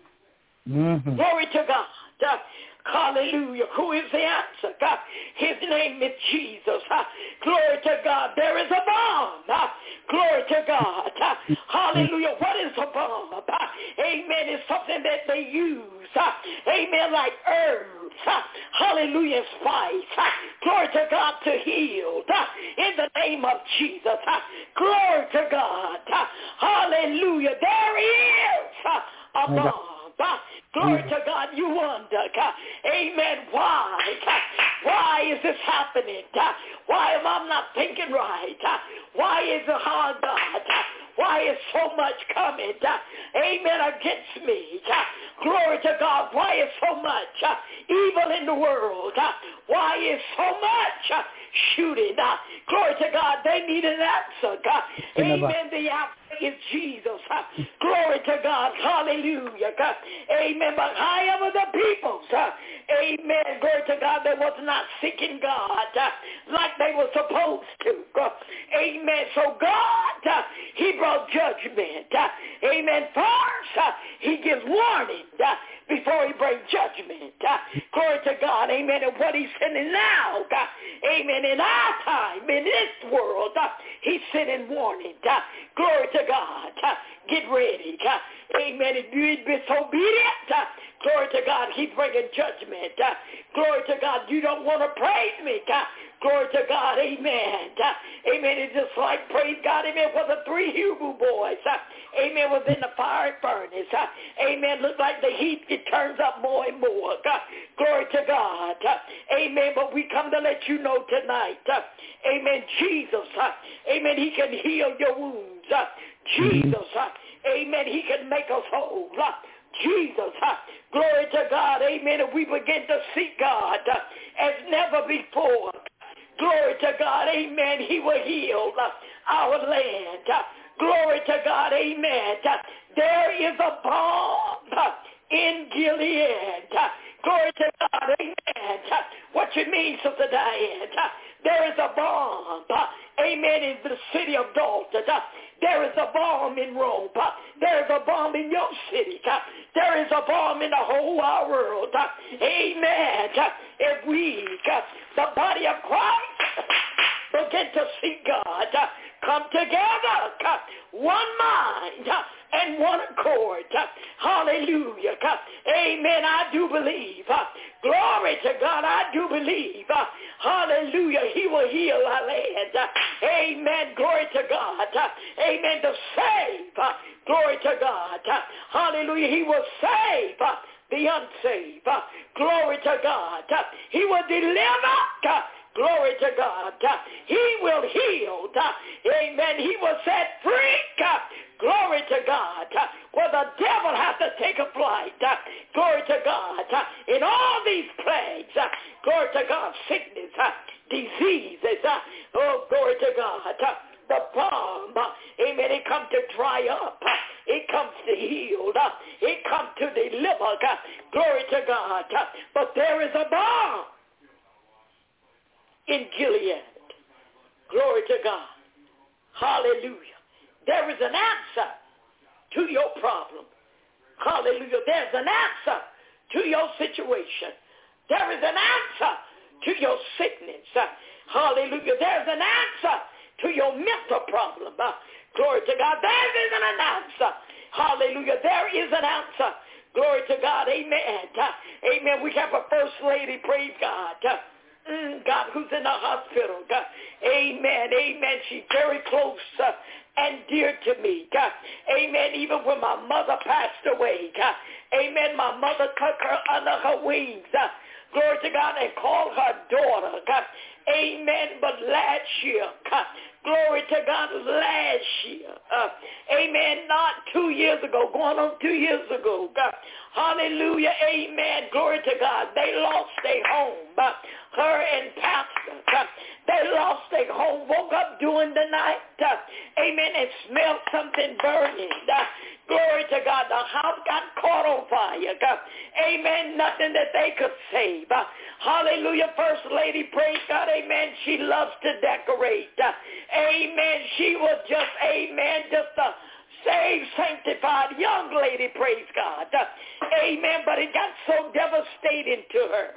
Glory to God. Hallelujah. Who is the answer? God, his name is Jesus. Glory to God. There is a balm. Glory to God. Hallelujah. What is a balm? Amen. It's something that they use. Amen. Like herbs. Hallelujah. Spice. Glory to God, to heal. In the name of Jesus. Glory to God. Hallelujah. There is a balm. Glory to God, you wonder, amen, why? Why is this happening? Why am I not thinking right? Why is it hard, God? Why is so much coming, amen, against me? Glory to God, why is so much evil in the world? Why is so much shooting? Glory to God, they need an answer. Amen, the answer is Jesus. Glory to God, hallelujah. Amen, but however the people, amen, glory to God, they was not seeking God like they were supposed to. Amen, so God, he brought judgment. Amen, first, he gives warning before he brings judgment. Glory to God, amen, and what he's sending now, amen, in our time, in this world, he's sending warning. Glory to God, get ready. Amen, if you be disobedient, glory to God, he's bringing judgment. Glory to God, you don't want to praise me. Glory to God, amen. Amen, it's just like, praise God, amen, for the 3 Hebrew boys. Amen, was in the fiery furnace. Amen, look like the heat, it turns up more and more. Glory to God. Amen, but we come to let you know tonight. Amen, Jesus. Amen, he can heal your wounds. Jesus. Amen, he can make us whole. Jesus. Glory to God. Amen, and we begin to seek God as never before. Glory to God, amen, he will heal our land. Glory to God, amen. There is a balm in Gilead. Glory to God, amen. What you mean, Sister Diane? There is a balm, amen, in the city of Dalton. There is a balm in Rome. There is a balm in your city. There is a balm in the whole wide world. Amen. If we, the body of Christ, begin to see God, come together, one mind and one accord. Hallelujah. Amen. I do believe. Glory to God. I do believe. Hallelujah. He will heal our land. Amen. Glory to God. Amen. To save. Glory to God. Hallelujah. He will save the unsaved. Glory to God. He will deliver. Glory to God. He will heal. Amen. He will set free. Glory to God. Where the devil has to take a flight. Glory to God. In all these plagues. Glory to God. Sick to God. The balm, amen, it comes to dry up. It comes to heal. It comes to deliver. Glory to God. But there is a balm in Gilead. Glory to God. Hallelujah. There is an answer to your problem. Hallelujah. There's an answer to your situation. There is an answer to your sickness. Hallelujah. There's an answer to your mental problem. Glory to God. There is an answer. Hallelujah. There is an answer. Glory to God. Amen. Amen. We have a first lady. Praise God. God, who's in the hospital. God. Amen. Amen. She's very close and dear to me. God. Amen. Even when my mother passed away. God. Amen. My mother took her under her wings. Glory to God, and called her daughter. God. Amen. But last year, God, glory to God, last year, amen, not 2 years ago, going on 2 years ago, God, hallelujah, amen, glory to God, they lost their home, her and Pastor, God, they lost their home, woke up during the night, amen, and smelled something burning, glory to God, the house got caught on fire, God, amen, nothing that they could save, hallelujah, First Lady, praise God, amen, she loves to decorate, amen, she was just, amen, just a saved, sanctified young lady, praise God, amen, but it got so devastating to her,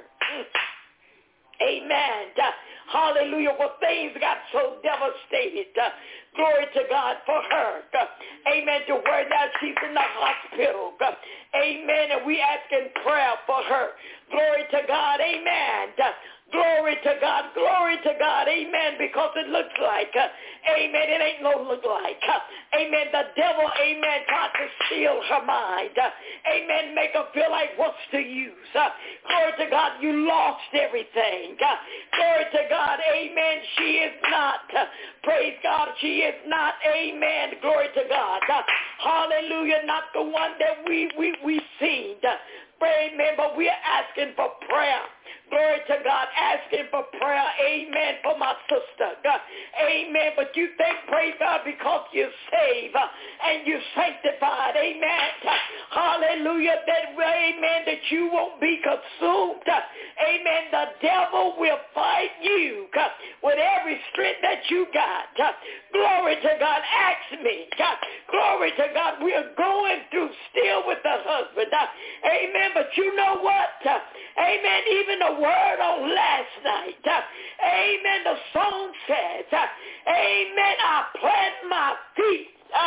amen, hallelujah, well, things got so devastated, glory to God for her, amen, to where now she's in the hospital, amen, and we asking prayer for her, glory to God, amen, glory to God, amen, because it looks like, amen, it ain't no look like, amen, the devil, amen, tried to steal her mind, amen, make her feel like what's the use, glory to God, you lost everything, glory to God, amen, she is not, praise God, she is not, amen, glory to God, hallelujah, not the one that we seen, amen, but we are asking for prayer. Glory to God, asking for prayer, amen, for my sister, God, amen, but you think, praise God, because you're saved and you're sanctified, amen, hallelujah, that, amen, that you won't be consumed, amen, the devil will fight you with every strength that you got, glory to God, ask me, glory to God, we are going through still with the husband, amen, but you know what, amen, even the word on last night, amen, the song says, amen, I plant my feet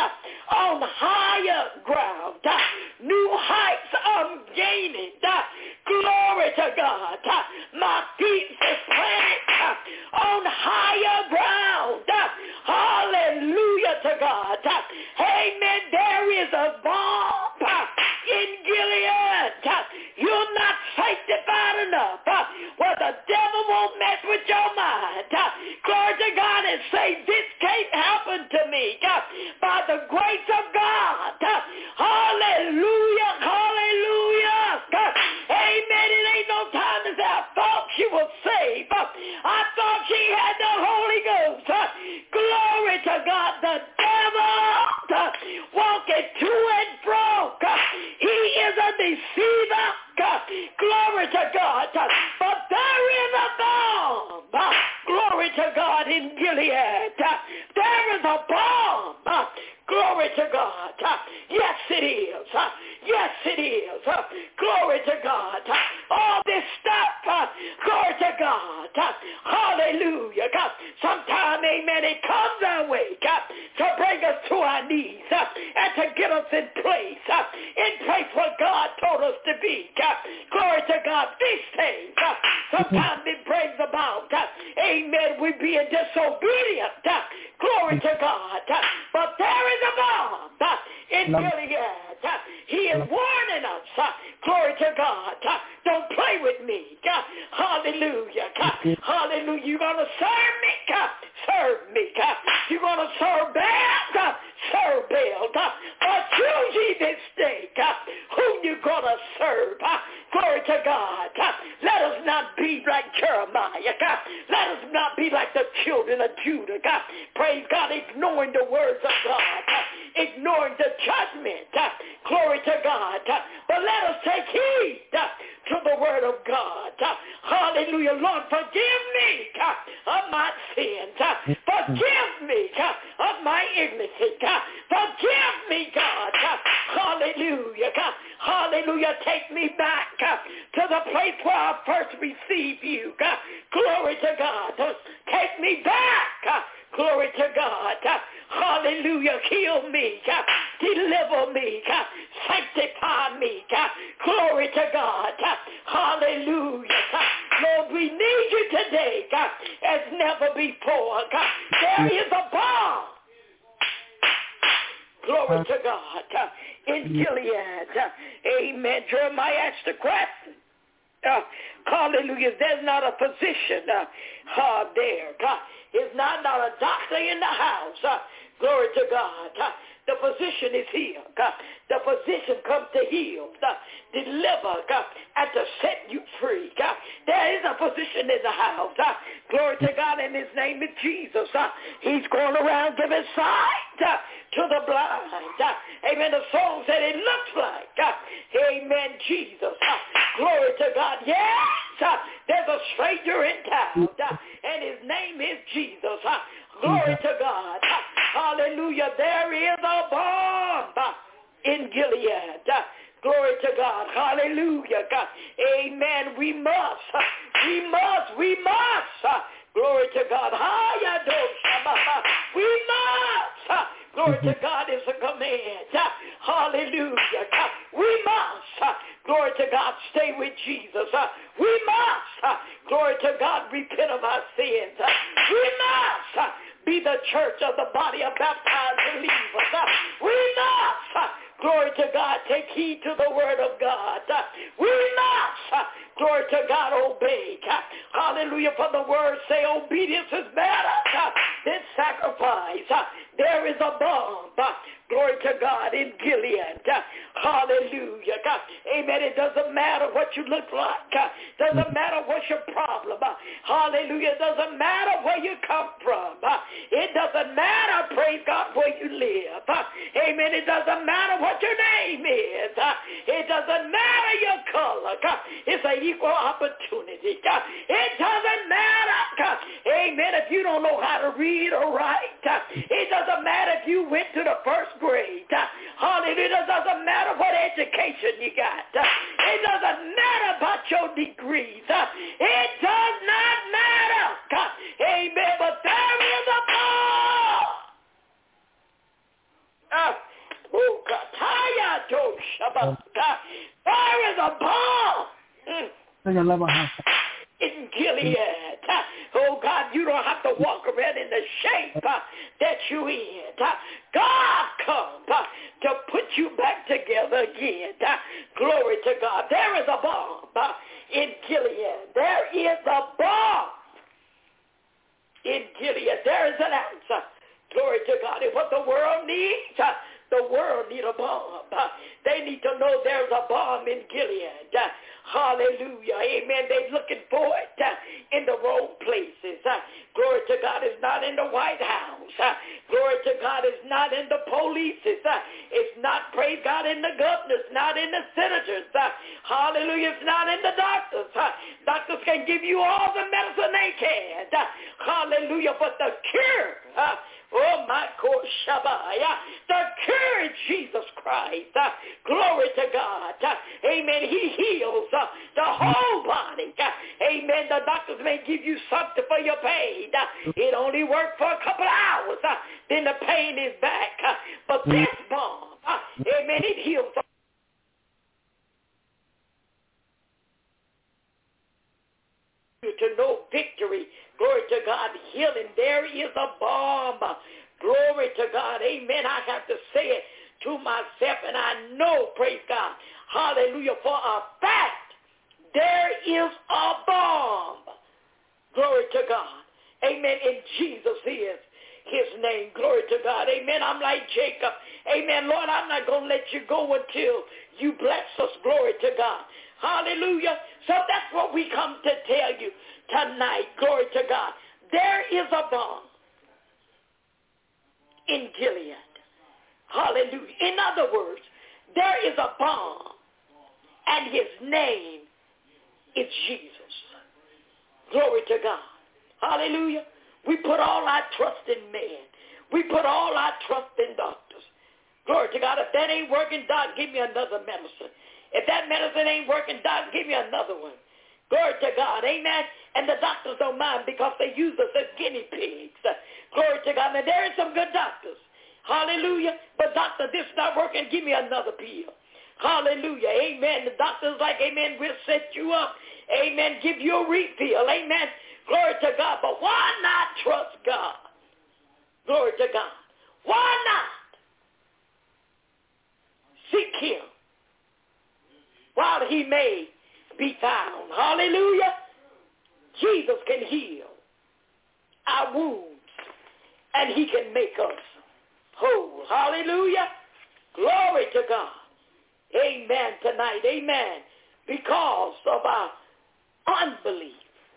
on higher ground, new heights I'm gaining, glory to God, my feet is planted on higher ground, hallelujah to God, amen, there is a bomb in Gilead, you're not sanctified enough, well the devil won't mess with your mind, glory to God, and say this can't happen to me, by the grace of God, hallelujah, hallelujah, amen, it ain't no time to say I thought she was saved, I thought she had the Holy Ghost, glory to God, the devil walking to and fro, he is a deceiver, glory to God, but there is a balm, glory to God, in Gilead, there is a balm, glory to God, yes it is, yes it is, glory to God, all this stuff, glory to God, hallelujah, sometime, amen, it comes our way, to bring us to our knees, and to get us in place where God told us to be, glory to God, these things, sometimes it brings about, amen, we being disobedient, glory to God, but there is a bomb in Gilead, he is warning us, glory to God, don't play with me, hallelujah, hallelujah, you're going to serve me, you're going to serve Baal, serve Baal, but choose ye this day whom you're going to serve, glory to God, let us not be like Jeremiah, let us not be like the children children of Judah, God. Praise God, ignoring the words of God, ignoring the judgment. Glory to God. But let us take heed to the word of God. Hallelujah. Lord, forgive me of my sins. Forgive me of my ignorance. Forgive me, God. Hallelujah. Hallelujah. Take me back to the place where I first received you. Glory to God. Take me back. Glory to God. Hallelujah. Heal me. Deliver me. Sanctify me. Glory to God. Hallelujah. Lord, we need you today as never before. There is a bomb. Glory to God. In Gilead. Amen. Jeremiah asked the question. Hallelujah. There's not a physician there. God. Is not a doctor in the house. Glory to God. The physician is here. The physician comes to heal, deliver, and to set you free. There is a physician in the house. Glory to God, and his name is Jesus. He's going around giving sight to the blind. Amen. The song said it looks like, amen, Jesus. Glory to God. Yes, there's a stranger in town, and his name is Jesus. Glory to God. Hallelujah. There is a bomb in Gilead. Glory to God. Hallelujah. Amen. We must. Glory to God. We must. Glory to God is a command. Hallelujah. We must. Glory to God. Stay with Jesus. We must. Glory to God. Repent of our sins. We must be the church of the body of baptized believers. We must. Glory to God. Take heed to the word of God. We must. Glory to God. Obey. Hallelujah. For the word say obedience is better than sacrifice. There is a bomb. Glory to God in Gilead. Hallelujah. Amen. It doesn't matter what you look like. Doesn't matter what's your problem. Hallelujah. It doesn't matter where you come from. It doesn't matter, praise God, where you live. Amen. It doesn't matter what your name is. It doesn't matter your color. It's an equal opportunity. It doesn't matter. Amen. If you don't know how to read or write. It doesn't matter if you went to the first grade. Hallelujah. It doesn't matter what education you got. It doesn't matter about your degrees. It does not matter. Amen. But there is a bomb. Oh God. There is a bomb. In Gilead. Oh, God, you don't have to walk around in the shape that you in. God comes to put you back together again. Glory to God. There is a bomb in Gilead. There is a bomb in Gilead. There is an answer. Glory to God. And what the world needs, the world needs a bomb. They need to know there's a bomb in Gilead. Hallelujah. Amen. They're looking for it in the wrong places. Glory to God. It's not in the White House. Glory to God. It's not in the police. It's not, praise God, in the governors. Not in the senators. Hallelujah. It's not in the doctors. Doctors can give you all the medicine they can. Hallelujah. But the cure, oh my God, the cure is Jesus Christ. Glory to God. Amen. He heals the whole body. Amen. The doctors may give you something for your pain. It only works for a couple of hours. Then the pain is back. But this balm, amen, it heals. To know victory. Glory to God. Healing. There is a balm. Glory to God. Amen. I have to say it to myself, and I know, praise God. Hallelujah. For a fact, there is a balm. Glory to God. Amen. And Jesus is his name. Glory to God. Amen. I'm like Jacob. Amen. Lord, I'm not going to let you go until you bless us. Glory to God. Hallelujah. So that's what we come to tell you tonight. Glory to God. there is a balm in Gilead. Hallelujah. In other words, there is a balm, and his name is Jesus. Glory to God. Hallelujah. We put all our trust in man. We put all our trust in doctors. Glory to God. If that ain't working, Doc, give me another medicine. If that medicine ain't working, Doc, give me another one. Glory to God. Amen. And the doctors don't mind because they use us as guinea pigs. Glory to God. Now, there are some good doctors. Hallelujah. But doctor, this is not working. Give me another pill. Hallelujah. Amen. The doctor's like, amen, we'll set you up. Amen. Give you a refill. Amen. Glory to God. But why not trust God? Glory to God. Why not seek him while he may be found? Hallelujah. Jesus can heal our wounds, and he can make us whole. Hallelujah. Glory to God. Amen tonight. Amen. Because of our unbelief.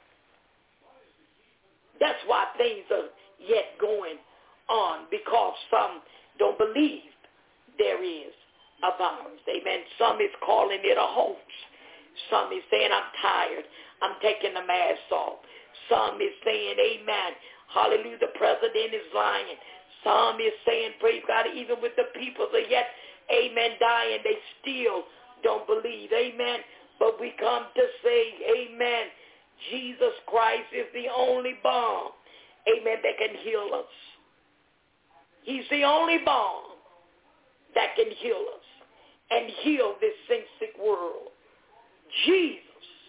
That's why things are yet going on, because some don't believe there is a virus. Amen. Some is calling it a hoax. Some is saying, I'm tired. I'm taking the mask off. Some is saying, amen, hallelujah, the president is lying. Some is saying, praise God, even with the people that yet, amen, dying, they still don't believe. Amen. But we come to say, amen, Jesus Christ is the only balm, amen, that can heal us. He's the only balm that can heal us and heal this sin-sick world. Jesus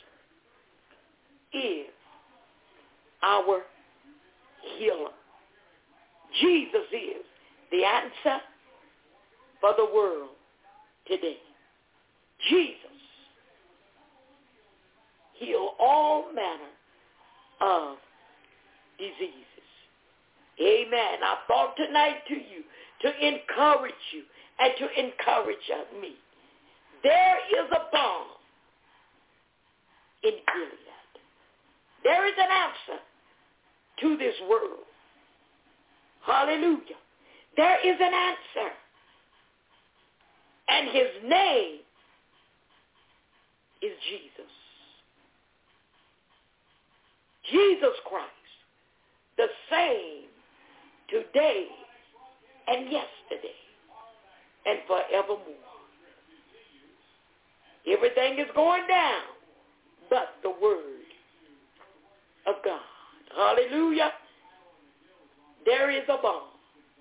is our healer. Jesus is the answer for the world today. Jesus heal all manner of diseases. Amen. I thought tonight to you to encourage you and to encourage me. There is a balm in Gilead. There is an answer to this world. Hallelujah. There is an answer. And his name is Jesus. Jesus Christ, the same today and yesterday and forevermore. Everything is going down but the word of God. Hallelujah. There is a balm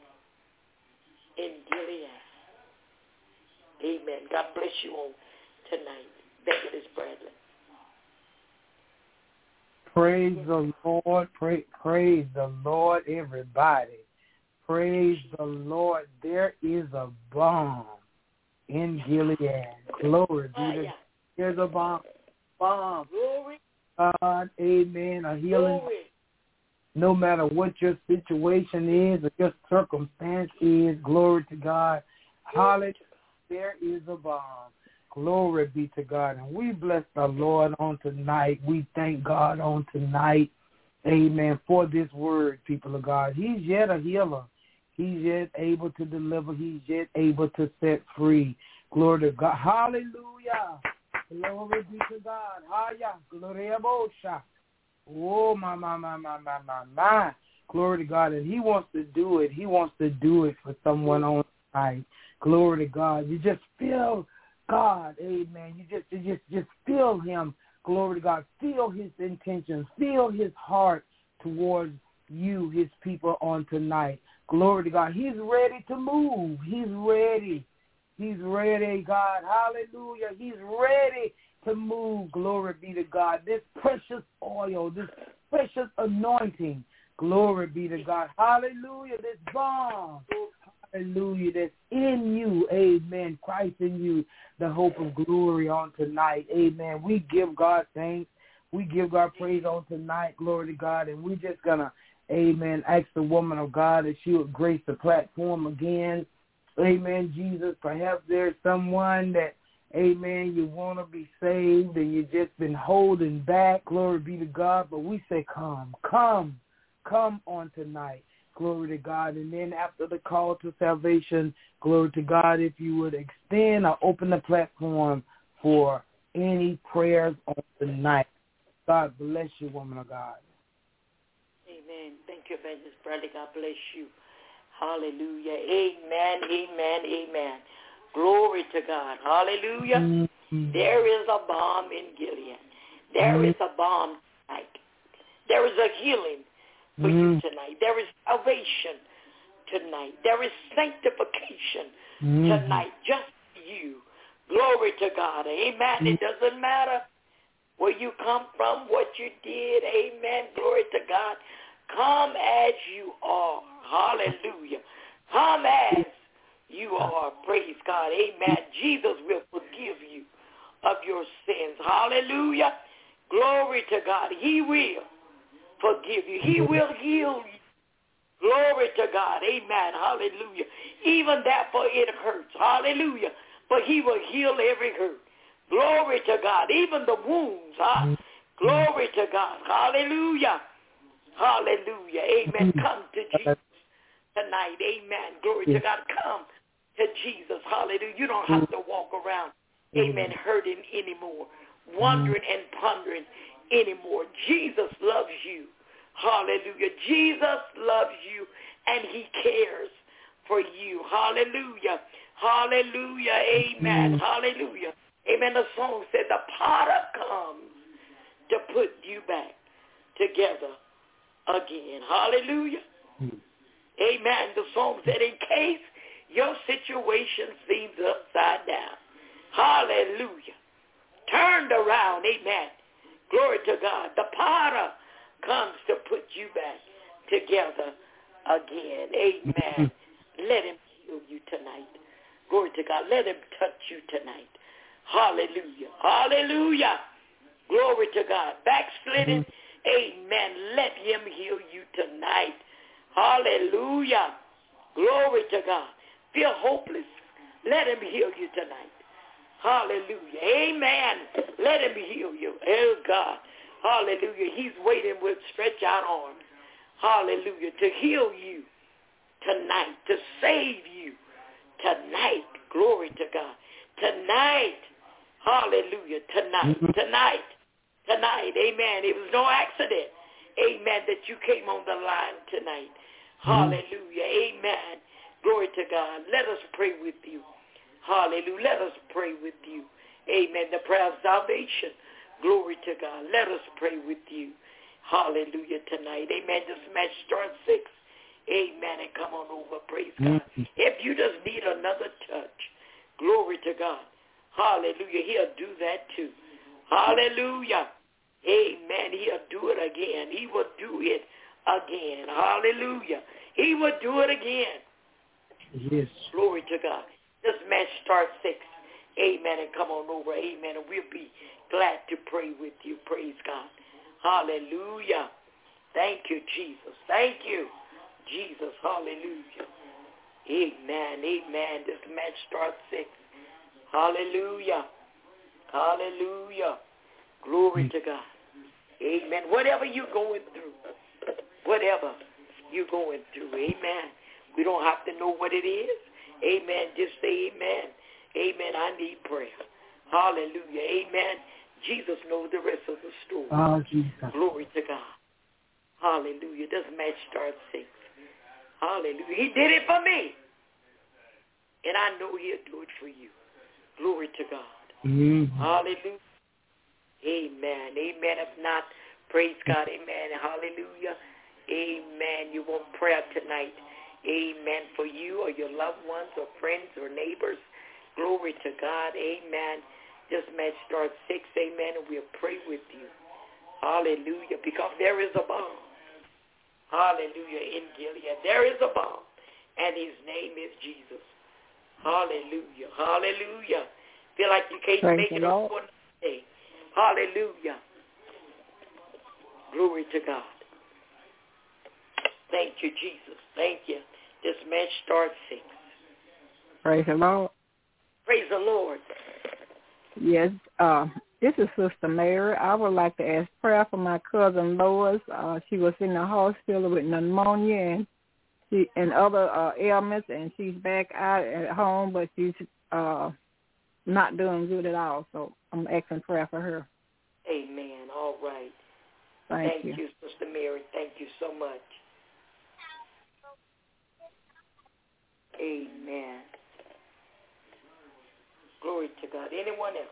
in Gilead. Amen. God bless you on tonight. Evangelist Bradley. Praise the Lord. Praise the Lord, everybody. Praise the Lord. There is a balm in Gilead. Glory be to God. There's a balm. Glory. God, amen. A healing. Glory. No matter what your situation is or your circumstance is, glory to God. Hallelujah. There is a balm. Glory be to God. And we bless the Lord on tonight. We thank God on tonight, amen, for this word, people of God. He's yet a healer. He's yet able to deliver. He's yet able to set free. Glory to God. Hallelujah. Glory be to God. Hallelujah. Glory to God. Oh, my. Glory to God. And he wants to do it. He wants to do it for someone on tonight. Glory to God. You just feel God, amen. You just feel him. Glory to God. Feel his intentions. Feel his heart towards you, his people on tonight. Glory to God. He's ready to move. He's ready. He's ready, God. Hallelujah. He's ready to move. Glory be to God. This precious oil, this precious anointing. Glory be to God. Hallelujah. This balm. Hallelujah. That's in you. Amen. Christ in you, the hope of glory on tonight. Amen. We give God thanks. We give God praise on tonight. Glory to God. And we're just going to, amen, ask the woman of God that she would grace the platform again. Amen, Jesus. Perhaps there's someone that, amen, you want to be saved and you've just been holding back. Glory be to God. But we say, come come on tonight. Glory to God. And then after the call to salvation, glory to God, if you would extend or open the platform for any prayers on tonight. God bless you, woman of God. Amen. Thank you, Evangelist Bradley. God bless you. Hallelujah. Amen, amen, amen. Glory to God. Hallelujah. Mm-hmm. There is a balm in Gilead. There is a balm tonight. There is a healing for you tonight. There is salvation tonight. There is sanctification tonight just for you. Glory to God. Amen. It doesn't matter where you come from, what you did. Amen. Glory to God. Come as you are. Hallelujah. Come as you are. Praise God. Amen. Jesus will forgive you of your sins. Hallelujah. Glory to God. He will forgive you. He will heal you. Glory to God. Amen. Hallelujah. Even that, for it hurts. Hallelujah. But he will heal every hurt. Glory to God. Even the wounds. Glory to God. Hallelujah. Hallelujah. Amen. Come to Jesus tonight. Amen. Glory to God. Come to Jesus. Hallelujah. You don't have to walk around, amen, hurting anymore, wondering and pondering anymore. Jesus loves you. Hallelujah. Jesus loves you, and he cares for you. Hallelujah. Hallelujah. Amen. Hallelujah. Amen. The song said the potter comes to put you back together again. Hallelujah. Amen. The song said, in case your situation seems upside down, hallelujah, turned around, amen, glory to God, the potter comes to put you back together again. Amen. Let him heal you tonight. Glory to God. Let him touch you tonight. Hallelujah. Hallelujah. Glory to God. Backslidden, amen. Let him heal you tonight. Hallelujah. Glory to God. Feel hopeless. Let him heal you tonight. Hallelujah. Amen. Let him heal you. Oh, God. Hallelujah. He's waiting with stretched out arms. Hallelujah. To heal you tonight. To save you tonight. Glory to God. Tonight. Hallelujah. Tonight. Amen. It was no accident. Amen. That you came on the line tonight. Hallelujah. Amen. Glory to God. Let us pray with you. Hallelujah. Let us pray with you. Amen. The prayer of salvation. Glory to God. Let us pray with you. Hallelujah tonight. Amen. Just match start 6. Amen. And come on over. Praise God. If you just need another touch, glory to God. Hallelujah. He'll do that too. Hallelujah. Amen. He'll do it again. He will do it again. Hallelujah. He will do it again. Yes. Glory to God. This match starts 6. Amen. And come on over. Amen. And we'll be glad to pray with you. Praise God. Hallelujah. Thank you, Jesus. Thank you, Jesus. Hallelujah. Amen. Amen. This match starts 6. Hallelujah. Hallelujah. Glory to God. Amen. Whatever you're going through, amen. We don't have to know what it is. Amen. Just say amen. Amen. I need prayer. Hallelujah. Amen. Jesus knows the rest of the story. Oh, Jesus. Glory to God. Hallelujah. This match starts 6. Hallelujah. He did it for me. And I know he'll do it for you. Glory to God. Hallelujah. Amen. Amen. If not, praise God. Amen. Hallelujah. Amen. You want prayer tonight. Amen. For you or your loved ones or friends or neighbors. Glory to God. Amen. This match starts 6. Amen. And we'll pray with you. Hallelujah. Because there is a balm. Hallelujah. In Gilead. There is a balm. And his name is Jesus. Hallelujah. Hallelujah. Feel like you can't make it up for another day. Hallelujah. Glory to God. Thank you, Jesus. Thank you. This match starts 6. Praise the Lord. Praise the Lord. Yes, This is Sister Mary. I would like to ask prayer for my cousin Lois. She was in the hospital with pneumonia and other ailments, and she's back out at home, but she's not doing good at all. So I'm asking prayer for her. Amen. All right. Thank you, Sister Mary. Thank you so much. Amen. Glory to God. Anyone else?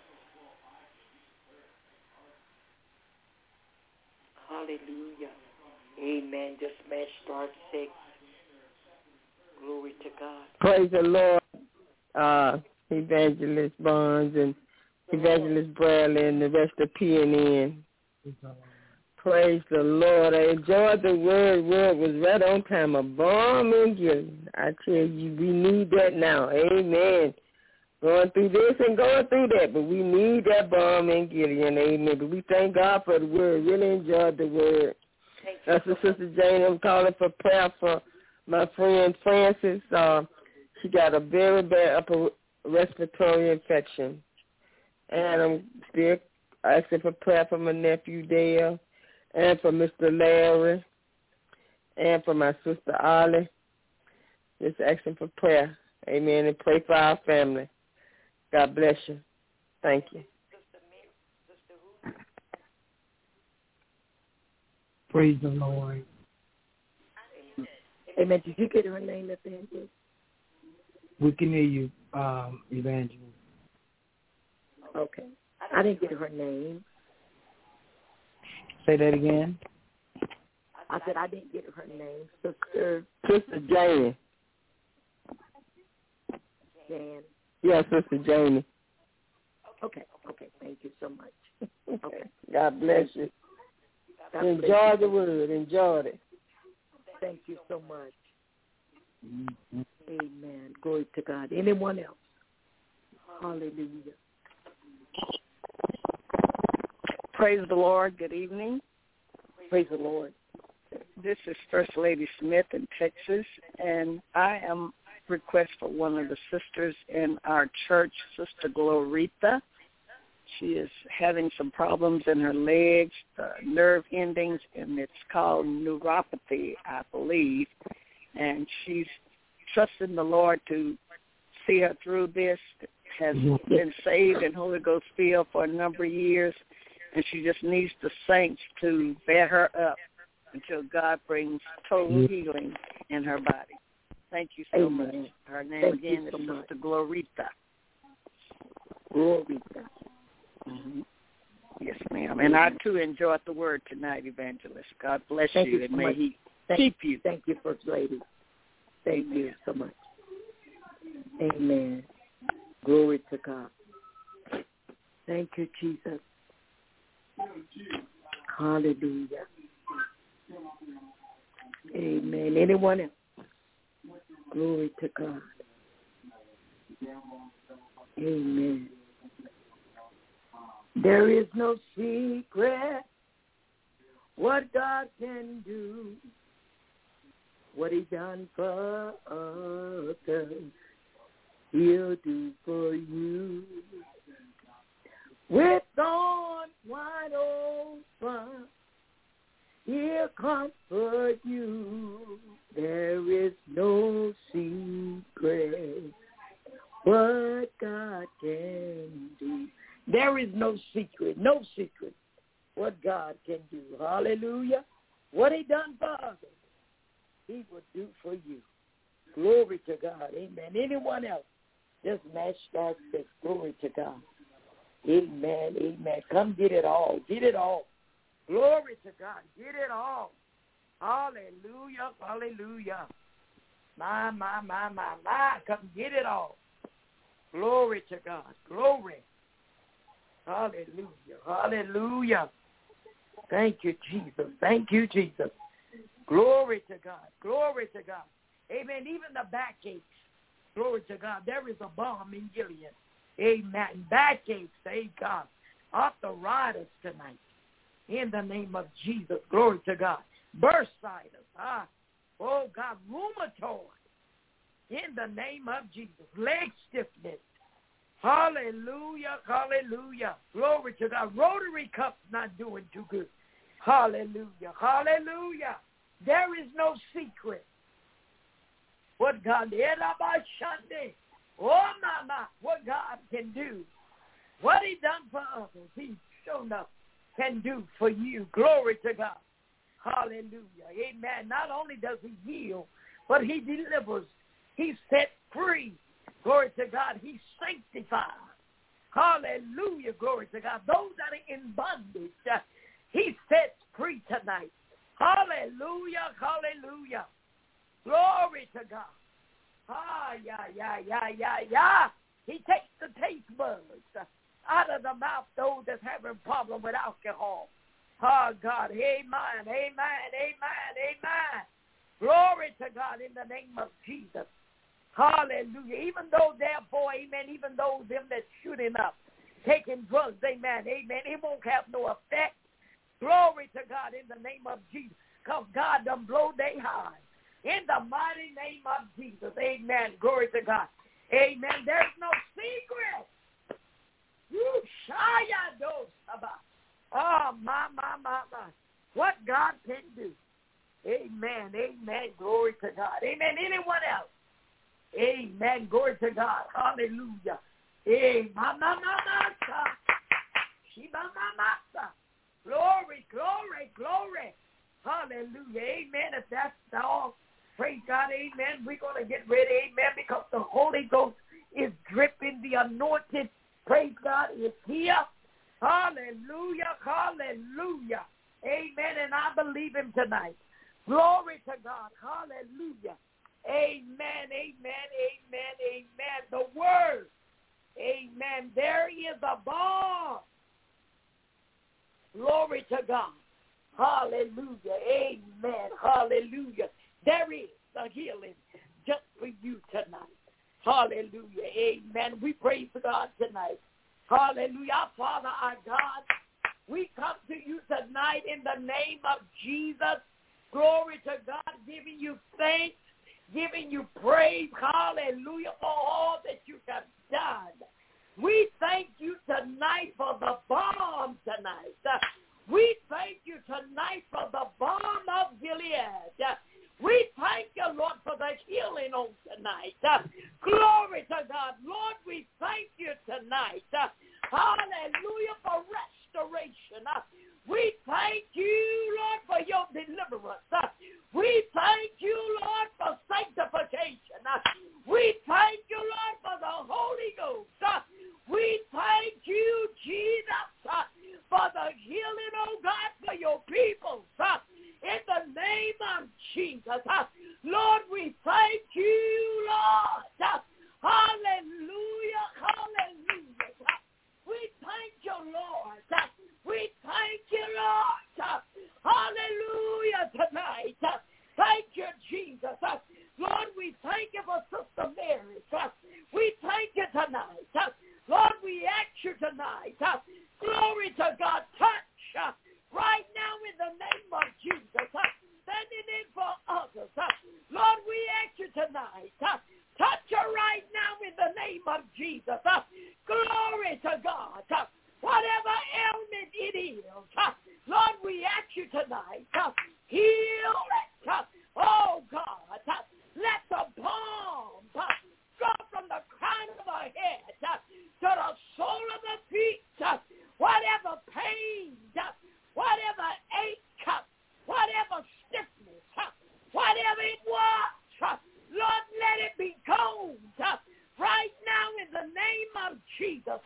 Hallelujah. Amen. Just smash star 6. Glory to God. Praise the Lord. Evangelist Barnes and Evangelist Bradley and the rest of PNN. Praise the Lord. I enjoyed the word. Word was right on time. A bomb in Gilead. I tell you, we need that now. Amen. Going through this and going through that, but we need that bomb in Gilead. Amen. But we thank God for the word. Really enjoyed the word. That's what Sister Jane. I'm calling for prayer for my friend Frances. She got a very bad upper respiratory infection. And I'm still asking for prayer for my nephew Dale and for Mr. Larry and for my sister Ollie. Just asking for prayer. Amen. And pray for our family. God bless you. Thank you. Praise the Lord. Amen. Did you get her name at the end? We can hear you, Evangelist. Okay. I didn't get her name. Say that again. I said I didn't get her name. Sister Janie. Jan. Yeah, Sister Janie. Okay. Thank you so much. Okay. God bless you. Enjoy the word. Enjoyed it. Thank you so much. Mm-hmm. Amen. Glory to God. Anyone else? Hallelujah. Praise the Lord. Good evening. Praise the Lord. This is First Lady Smith in Texas, and I am request for one of the sisters in our church, Sister Glorita. She is having some problems in her legs, nerve endings, and it's called neuropathy, I believe. And she's trusting the Lord to see her through this, has been saved and Holy Ghost filled for a number of years, and she just needs the saints to bear her up until God brings total healing in her body. Thank you so much. Her name again is Sister Glorita. Glorita. Mm-hmm. Yes, ma'am. And I, too, enjoyed the word tonight, Evangelist. God bless you, and may He keep you. Thank you, First Lady. Thank you so much. Amen. Glory to God. Thank you, Jesus. Hallelujah. Amen. Anyone else? Glory to God. Amen. There is no secret what God can do, what He done for others, He'll do for you. With arms wide open, He'll comfort you. There is no secret what God can do. There is no secret what God can do. Hallelujah. What He done for others, He will do for you. Glory to God. Amen. Anyone else? Just match star 6. Glory to God. Amen. Amen. Come get it all. Get it all. Glory to God. Get it all. Hallelujah. Hallelujah. My. Come get it all. Glory to God. Glory. Hallelujah. Hallelujah. Thank you, Jesus. Thank you, Jesus. Glory to God. Glory to God. Amen. Even the backaches. Glory to God. There is a balm in Gilead. Amen. Backaches. Thank God. Arthritis tonight. In the name of Jesus. Glory to God. Bursitis. Oh, God. Rheumatoid. In the name of Jesus. Leg stiffness. Hallelujah, hallelujah. Glory to God. Rotary Cup's not doing too good. Hallelujah, hallelujah. There is no secret. What God did, what God can do. What he done for others, he shown up can do for you. Glory to God. Hallelujah. Amen. Not only does he heal, but he delivers. He set free. Glory to God. He sanctifies. Hallelujah. Glory to God. Those that are in bondage, he sets free tonight. Hallelujah. Hallelujah. Glory to God. He takes the taste buds out of the mouth, those that's having a problem with alcohol. Oh, God. Amen, amen, amen, amen. Glory to God in the name of Jesus. Hallelujah. Even though, therefore, amen, even those them that shooting up, taking drugs, amen, amen, it won't have no effect. Glory to God in the name of Jesus, because God done blow they high. In the mighty name of Jesus, amen. Glory to God. Amen. There's no secret. You shaya dos about. Oh, my. What God can do. Amen. Amen. Glory to God. Amen. Anyone else? Amen. Glory to God. Hallelujah. Amen. Glory, glory, glory. Hallelujah. Amen. If that's all, praise God. Amen. We're going to get ready. Amen. Because the Holy Ghost is dripping. The anointed, praise God, is here. Hallelujah. Hallelujah. Amen. And I believe him tonight. Glory to God. Hallelujah. Amen, amen, amen, amen. The word, amen. There is a bomb. Glory to God. Hallelujah, amen, hallelujah. There is a healing just for you tonight. Hallelujah, amen. We praise God tonight. Hallelujah. Our Father, our God, we come to you tonight in the name of Jesus. Glory to God, giving you thanks. Giving you praise, hallelujah, for all that you have done. We thank you tonight for the balm tonight. We thank you tonight for the balm of Gilead. We thank you, Lord, for the healing on tonight. Glory to God. Lord, we thank you tonight. Hallelujah, for restoration. We thank you, Lord, for your deliverance. We thank you, Lord, for sanctification. We thank you, Lord, for the Holy Ghost. We thank you, Jesus, for the healing, oh God, for your people. In the name of Jesus. Lord, we thank you, Lord. Hallelujah, hallelujah. We thank you, Lord. We thank you, Lord. Hallelujah tonight. Thank you, Jesus. Lord, we thank you for Sister Mary. We thank you tonight. Lord, we ask you tonight. Glory to God. Touch right now in the name of Jesus. Standing in for others. Lord, we ask you tonight. Touch her right now in the name of Jesus. Glory to God. Whatever ailment it is, Lord, we ask you tonight, heal it. Oh, God, let the balm go from the crown of her head to the sole of her feet. Whatever pain, whatever ache, whatever stiffness, whatever it was, Lord, let it be gone right now in the name of Jesus.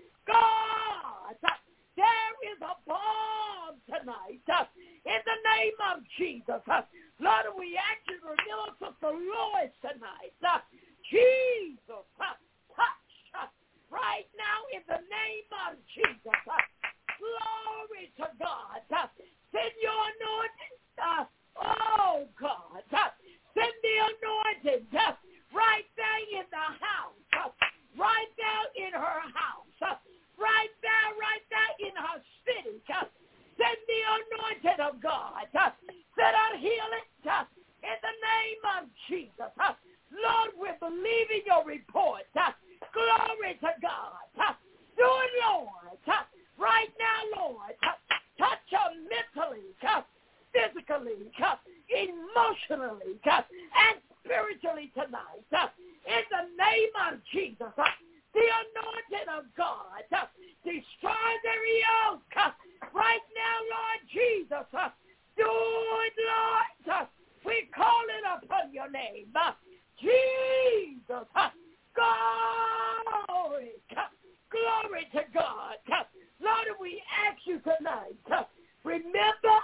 God, there is a balm tonight in the name of Jesus. Lord, we ask you to remember Sister Lois tonight. Jesus, touch right now in the name of Jesus. Glory to God. Send your anointing. Oh, God. Send the anointing right there in the house. Right there in her house. Right there in her city. Send the anointing of God. Send out healing in the name of Jesus. Lord, we're believing your report. Glory to God. family tonight. In the name of Jesus, the anointing of God destroys every yoke. Right now, Lord Jesus, do it, Lord. We call it upon your name. Jesus, glory, glory to God. Lord, we ask you tonight, remember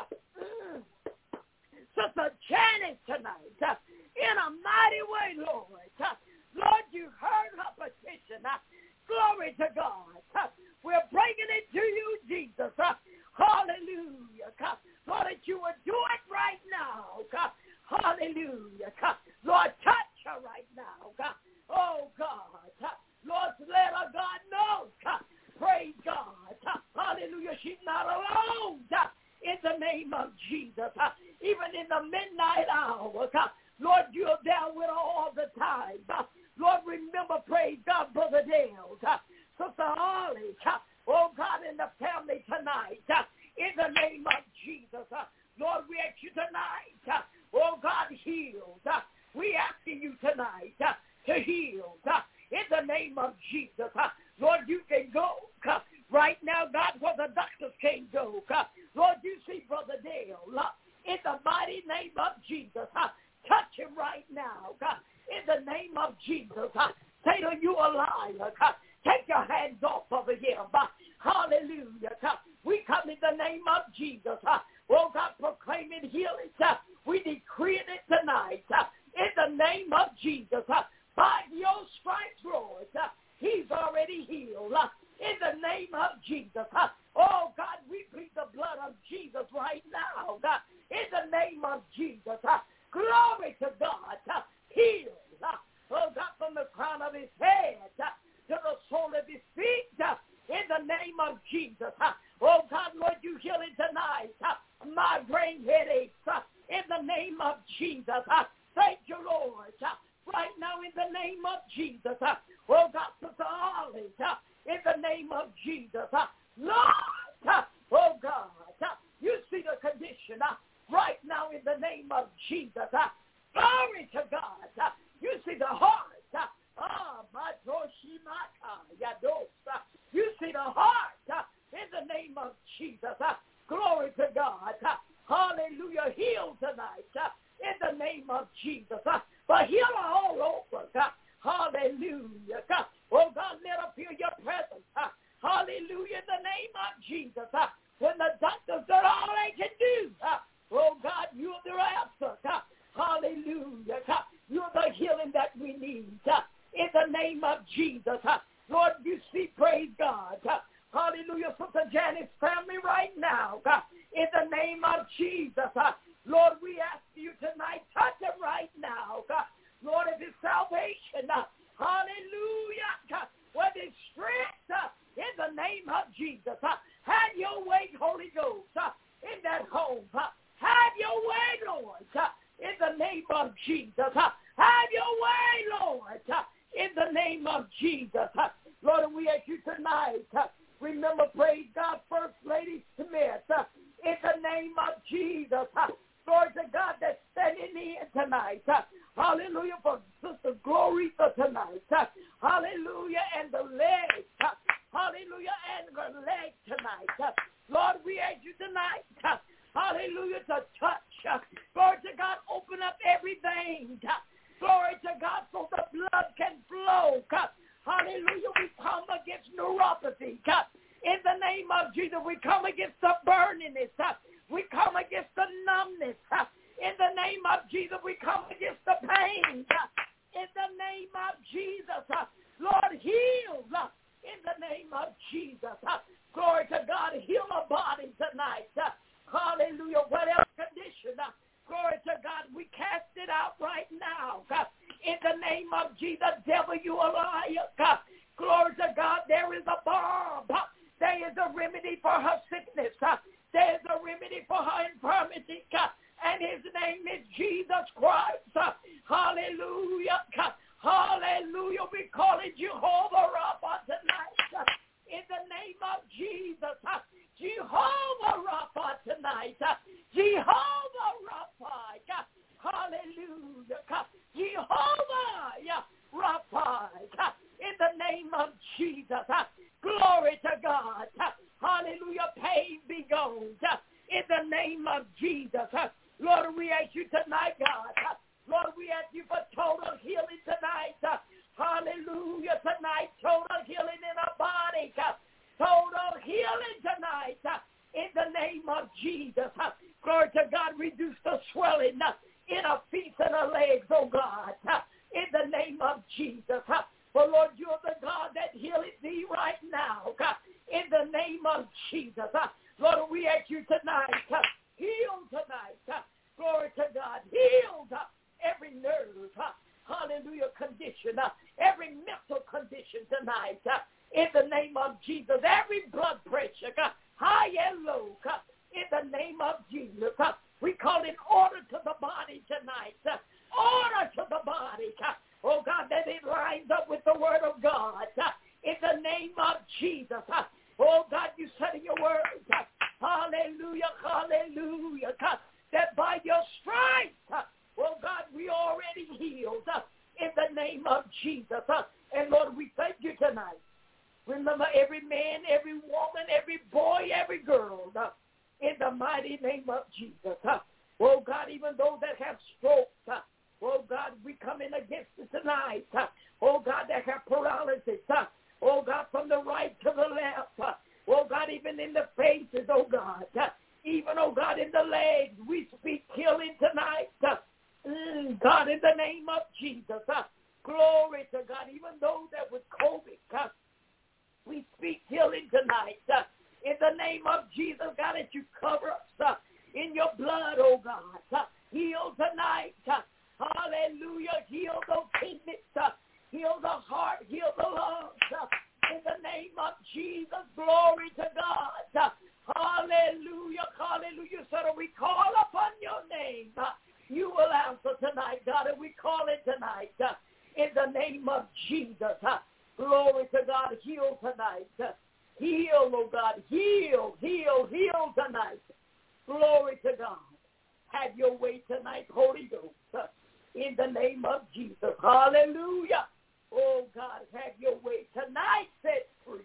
Sister Janet tonight, in a mighty way, Lord. Lord, you heard her petition. Glory to God. We're bringing it to you, Jesus. Hallelujah. Lord, that you would do it right now. Hallelujah. Lord, touch her right now. Oh, God. Lord, let her, God, know. Praise God. Hallelujah. She's not alone. In the name of Jesus. Even in the midnight hour. Lord, you're there with her all the time. Lord, remember, praise God, Brother Dale. Sister Holly. Oh, God, in the family tonight. In the name of Jesus. Lord, we ask you tonight. Oh, God, heal. We asking you tonight to heal. In the name of Jesus. Lord, you can go. Right now, God, where the doctors can't go. Lord, you see Brother Dale. In the mighty name of Jesus. Touch him right now. In the name of Jesus. Satan, you a liar. Take your hands off of him. Hallelujah. We come in the name of Jesus. Oh, God, proclaiming healing. We decree it tonight. In the name of Jesus. By your stripes, Lord, he's already healed. In the name of Jesus. Oh, God, we plead the blood of Jesus right now. In the name of Jesus. Glory to God. Heal. Oh, God, from the crown of his head to the sole of his feet. In the name of Jesus. Oh, God, Lord, you healing tonight. Migraine headaches. In the name of Jesus. Thank you, Lord. Right now, in the name of Jesus. Oh, God, Sister Holly. In the name of Jesus. Lord, oh, God, you see the condition right now in the name of Jesus. Glory to God. You see the heart. You see the heart in the name of Jesus. Glory to God. Hallelujah. Heal tonight in the name of Jesus. But heal all over. Hallelujah. Oh, God, let us feel your presence. Hallelujah. In the name of Jesus. When the doctors done all they can do. Oh, God, you're the answer. Hallelujah. You're the healing that we need. In the name of Jesus. Lord, you see, praise God. Hallelujah. Sister Janet's family right now. In the name of Jesus. Lord, we ask you tonight, touch them right now. Lord, it is salvation. Hallelujah. What is strength in the name of Jesus. Have your way, Holy Ghost, in that home. Have your way, Lord, in the name of Jesus. Have your way, Lord, in the name of Jesus. Lord, we ask you tonight, remember, praise God, First Lady Smith, in the name of Jesus. Lord, to God that's standing in tonight. Hallelujah, for Sister Glorita tonight. Hallelujah, and the legs. Hallelujah, and her leg tonight. Lord, we ask you tonight. Hallelujah, to touch. Glory to God, open up every vein. Glory to God, so the blood can flow. Hallelujah, we come against neuropathy. In the name of Jesus, we come against the burniness. We come against the numbness. In the name of Jesus, we come against the pain. In the name of Jesus, Lord, heal. In the name of Jesus. Glory to God, heal our body tonight. Hallelujah, whatever condition. Glory to God, we cast it out right now. In the name of Jesus, devil, you a liar. Glory to God, there is a balm. There is a remedy for her sickness. There is a remedy for her infirmity. And his name is Jesus Christ. Hallelujah. Hallelujah. We call it Jehovah Rapha tonight. In the name of Jesus. Jehovah Rapha tonight. Jehovah Rapha. Hallelujah. Jehovah oh God, in the name of Jesus. For Lord, you're the God that healeth thee right now, God, in the name of Jesus. Lord, we ask you tonight, heal tonight. Glory to God. Heal every nerve, hallelujah, condition, every mental condition tonight, in the name of Jesus. Every blood pressure, high and low, in the name of Jesus. We call it order to the body tonight. Order to the body. Oh, God, that it lines up with the word of God. In the name of Jesus. Oh, God, you said in your word, hallelujah, hallelujah, that by your stripes, oh, God, we already healed in the name of Jesus. And, Lord, we thank you tonight. Remember every man, every woman, every boy, every girl, in the mighty name of Jesus. Oh, God, even those that have strokes, oh, God, we come in against it tonight. Oh, God, that have paralysis. Oh, God, from the right to the left. Oh, God, even in the faces, oh, God. Even, oh, God, in the legs. We speak healing tonight. God, in the name of Jesus. Glory to God. Even those that with COVID, we speak healing tonight. In the name of Jesus, God, that you cover us in your blood, oh, God. Heal tonight. Hallelujah. Heal those kidneys. Heal the heart. Heal the lungs. In the name of Jesus. Glory to God. Hallelujah. Hallelujah. So that we call upon your name. You will answer tonight, God, and we call it tonight. In the name of Jesus. Glory to God. Heal tonight. Heal, oh God. Heal, heal, heal tonight. Glory to God. Have your way tonight, Holy Ghost. In the name of Jesus. Hallelujah. Oh, God, have your way tonight. Set free.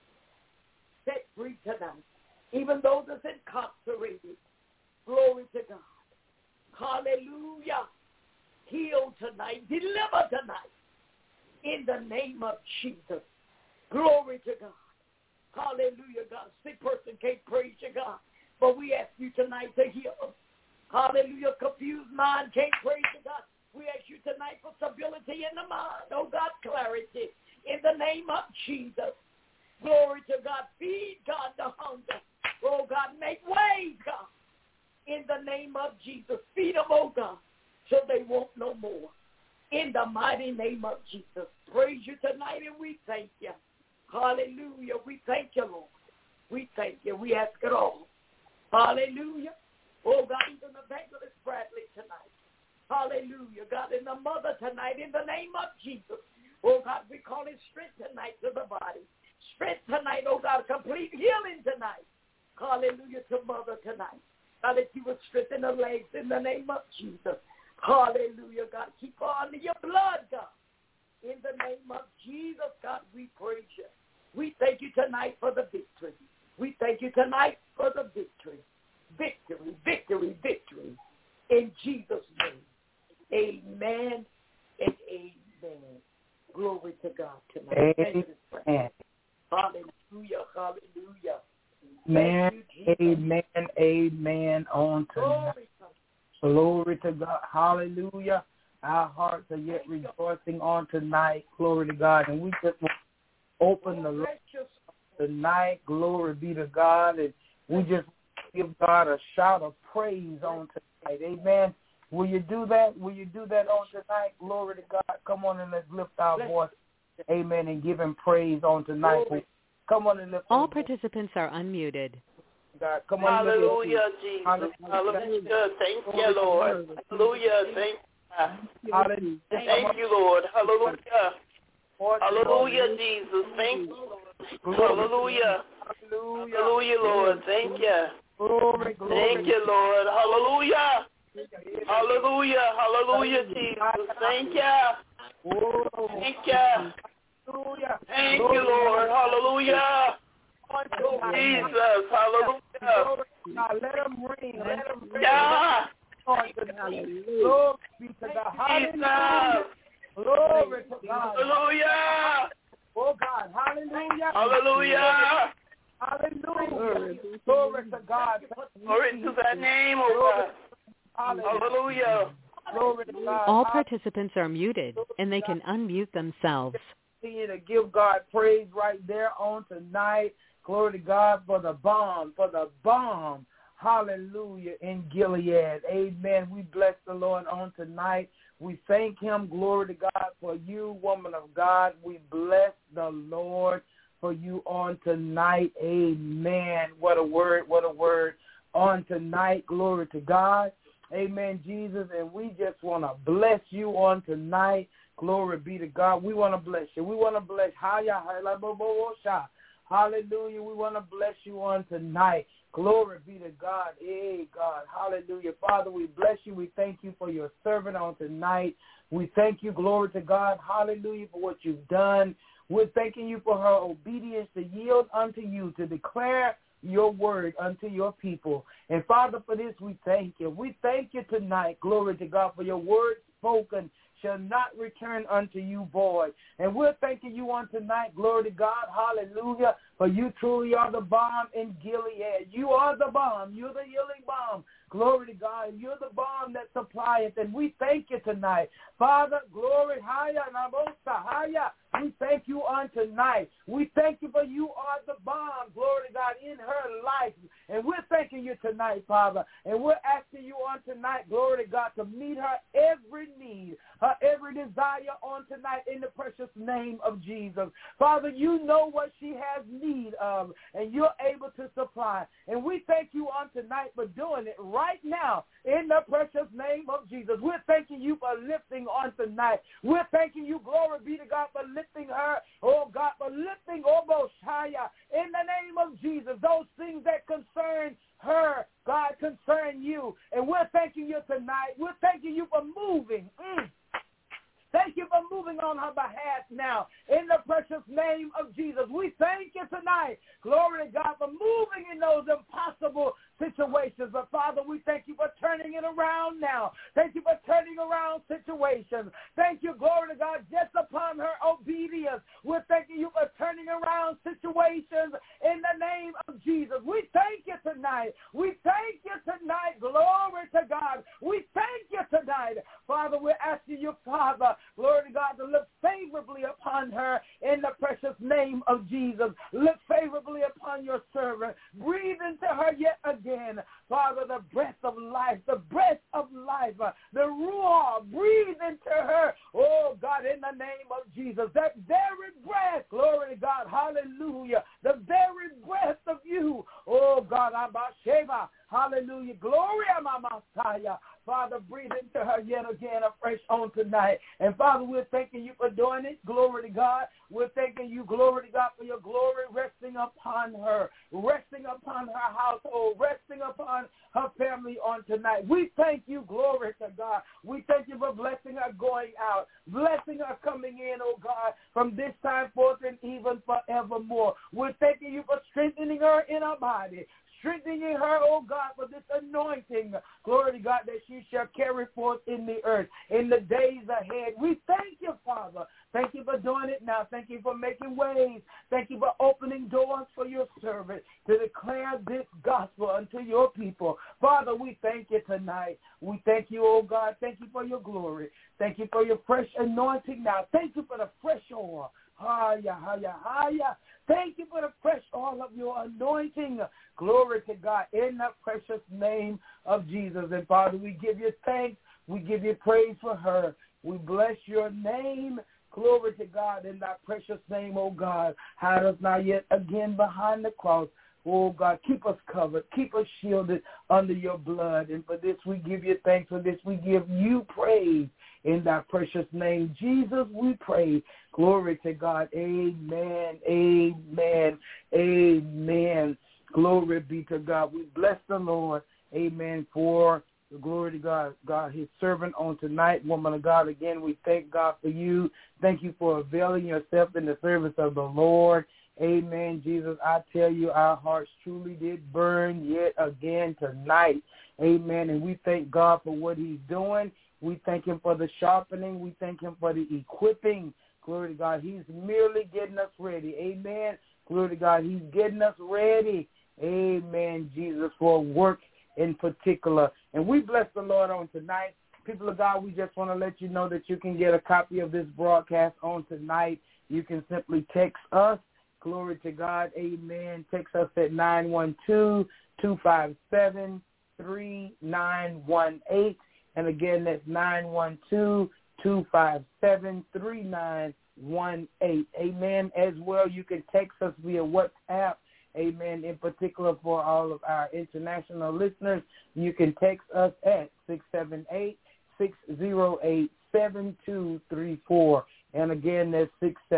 Set free tonight. Even those that's incarcerated. Glory to God. Hallelujah. Heal tonight. Deliver tonight. In the name of Jesus. Glory to God. Hallelujah, God. Sick person can't praise you, God. But we ask you tonight to heal them. Hallelujah. Confused mind can't praise you, God. We ask you tonight for stability in the mind. Oh, God, clarity. In the name of Jesus. Glory to God. Feed, God, the hunger. Oh, God, make ways, God. In the name of Jesus. Feed them, oh, God, so they won't no more. In the mighty name of Jesus. Praise you tonight, and we thank you. Hallelujah. We thank you, Lord. We thank you. We ask it all. Hallelujah. Oh, God, even Evangelist Bradley tonight. Hallelujah. God, and the mother tonight, in the name of Jesus. Oh, God, we call it strength tonight to the body. Strength tonight, oh, God, complete healing tonight. Hallelujah to mother tonight. God, that you would strengthen her legs in the name of Jesus. Hallelujah, God. Keep her under your blood, God. In the name of Jesus, God, we praise you. We thank you tonight for the victory. We thank you tonight for the victory. Victory, victory, victory. In Jesus' name. Amen and amen. Glory to God tonight. Amen. Hallelujah, hallelujah. Amen, amen, amen on tonight. Glory to God. Hallelujah. Our hearts are yet rejoicing on tonight. Glory to God. And we just want to open the Lord tonight. Glory be to God. And we just give God a shout of praise on tonight. Amen. Will you do that? Will you do that on tonight? Glory to God. Come on and let's lift our voice. Amen. And give him praise on tonight. Come on and lift all participants are unmuted. God, come on. Hallelujah, Jesus. Hallelujah. Thank you, Lord. Hallelujah. Thank you. Hallelujah. Thank you, Lord. Hallelujah. Hallelujah, Jesus. Thank you. Hallelujah. Hallelujah, Lord. Thank you. Thank you, Lord. Hallelujah. Hallelujah. Hallelujah, Jesus. Thank you. Thank you. Thank you, Lord. Hallelujah. Jesus. Hallelujah. Let them ring. Let them ring. Yeah. Glory be to God. Hallelujah. Glory to God. Hallelujah. Oh God. Hallelujah. Hallelujah. Hallelujah. Glory to God. Glory to that name, oh God. Hallelujah. Glory to God. All participants are muted, and they can unmute themselves. Continue to give God praise right there on tonight. Glory to God for the bomb. Hallelujah, in Gilead. Amen. We bless the Lord on tonight. We thank him. Glory to God for you, woman of God. We bless the Lord for you on tonight. Amen. What a word on tonight. Glory to God. Amen, Jesus. And we just want to bless you on tonight. Glory be to God. We want to bless you. We want to bless. Hallelujah. We want to bless you on tonight. Glory be to God. Hey, God. Hallelujah. Father, we bless you. We thank you for your servant on tonight. We thank you, glory to God. Hallelujah, for what you've done. We're thanking you for her obedience to yield unto you, to declare your word unto your people. And, Father, for this we thank you. We thank you tonight, glory to God, for your word spoken shall not return unto you void. And we're thanking you on tonight, glory to God, hallelujah, for you truly are the balm in Gilead. You are the balm. You're the healing balm. Glory to God. You're the balm that supplieth. And we thank you tonight. Father, glory, haya, nabosa, haya. We thank you on tonight. We thank you for you are the balm, glory to God, in her life. And we're thanking you tonight, Father. And we're asking you on tonight, glory to God, to meet her every need, her every desire on tonight in the precious name of Jesus. Father, you know what she has need of, and you're able to supply. And we thank you on tonight for doing it right now in the precious name of Jesus. We're thanking you for lifting on tonight. We're thanking you, glory be to God, for lifting her, oh God, for lifting Oboshaya in the name of Jesus. Those things that concern her, God, concern you. And we're thanking you tonight. We're thanking you for moving. Thank you for moving on her behalf now. In the precious name of Jesus, we thank you tonight, glory to God, for moving in those impossible situations. But, Father, we thank you for turning it around now. Thank you for turning around situations. Thank you, glory to God, just upon her obedience. We're thanking you for turning around situations in the name of Jesus. We thank you tonight. We thank you tonight. Glory to God. We thank you tonight. Father, we're asking you, Father, glory to God, to look favorably upon her in the precious name of Jesus. Look favorably upon your servant. Breathe into her yet again, Father, the breath of life, the ruah. Breathe into her, oh God, in the name of Jesus. That very breath, glory to God, hallelujah, the very breath of you, oh God, Abasheba, hallelujah, glory, Messiah. Father, breathe into her yet again afresh on tonight. And, Father, we're thanking you for doing it. Glory to God. We're thanking you, glory to God, for your glory resting upon her, resting upon her household, resting upon her family on tonight. We thank you, glory to God. We thank you for blessing her going out, blessing her coming in, oh God, from this time forth and even forevermore. We're thanking you for strengthening her in her body, strengthening her, oh God, for this anointing, glory to God, that she shall carry forth in the earth in the days ahead. We thank you, Father. Thank you for doing it now. Thank you for making ways. Thank you for opening doors for your servant to declare this gospel unto your people. Father, we thank you tonight. We thank you, oh God. Thank you for your glory. Thank you for your fresh anointing now. Thank you for the fresh oil. Haya, haya, haya. Thank you for the fresh oil of your anointing. Glory to God in the precious name of Jesus. And, Father, we give you thanks. We give you praise for her. We bless your name. Glory to God in that precious name, oh God. Hide us now yet again behind the cross. Oh, God, keep us covered. Keep us shielded under your blood. And for this, we give you thanks. For this, we give you praise. In that precious name, Jesus, we pray. Glory to God. Amen, amen, amen. Glory be to God. We bless the Lord. Amen. For the glory to God, God, his servant on tonight. Woman of God, again, we thank God for you. Thank you for availing yourself in the service of the Lord. Amen, Jesus. I tell you, our hearts truly did burn yet again tonight. Amen. And we thank God for what he's doing. We thank him for the sharpening. We thank him for the equipping. Glory to God. He's merely getting us ready. Amen. Glory to God. He's getting us ready. Amen, Jesus, for work in particular. And we bless the Lord on tonight. people of God, we just want to let you know that you can get a copy of this broadcast on tonight. You can simply text us. Glory to God. Amen. Text us at 912-257-3918. And again, that's 912-257-3918. Amen. As well, you can text us via WhatsApp. Amen. In particular, for all of our international listeners, you can text us at 678-608-7234. And again, that's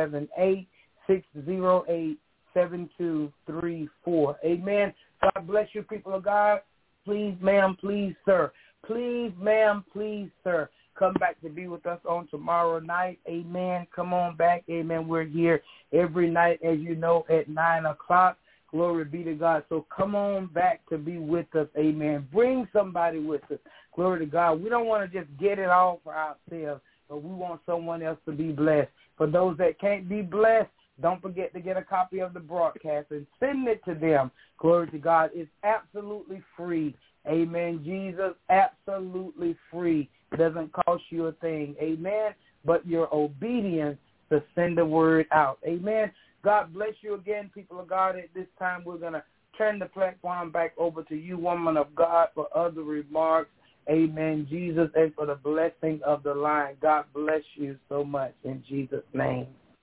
678-608-7234. Amen. God bless you, people of God. Please, ma'am, please, sir. Please, ma'am, please, sir. Come back to be with us on tomorrow night. Amen. Come on back. Amen. We're here every night, as you know, at 9 o'clock. Glory be to God. So come on back to be with us. Amen. Bring somebody with us. Glory to God. We don't want to just get it all for ourselves, but we want someone else to be blessed. For those that can't be blessed, don't forget to get a copy of the broadcast and send it to them. Glory to God. It's absolutely free. Amen. Jesus, absolutely free. Doesn't cost you a thing. Amen. But your obedience to send the word out. Amen. God bless you again, people of God. At this time, we're going to turn the platform back over to you, woman of God, for other remarks. Amen, Jesus, and for the blessing of the line. God bless you so much in Jesus' name.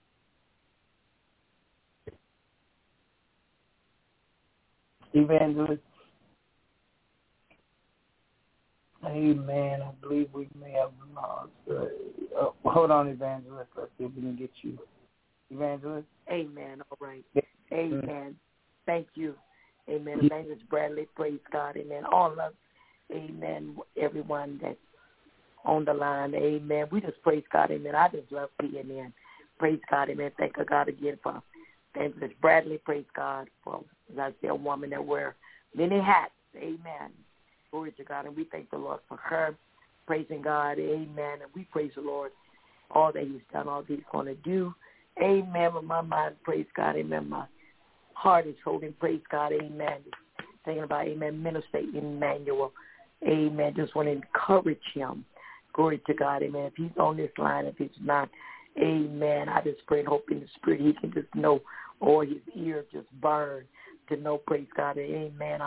Evangelist. Amen. I believe we may have lost. Hold on, Evangelist. Let's see if we can get you. Evangelist. Amen. All right. Amen. Thank you. Amen. Evangelist Bradley. Praise God. Amen. All of, amen, everyone that's on the line. Amen. We just praise God. Amen. I just love being in. Praise God. Amen. Thank God again for Evangelist Bradley. Praise God for, as I say, a woman that wears many hats. Amen. Glory to God. And we thank the Lord for her. Praising God. Amen. And we praise the Lord all that he's done, all that he's going to do. Amen. With my mind, praise God. Amen. My heart is holding, praise God. Amen. Thinking about, amen, Minister Emmanuel. Amen. Just want to encourage him. Glory to God. Amen. If he's on this line, if he's not, amen, I just pray and hope in the spirit he can just know, or his ear just burn to know, praise God. Amen.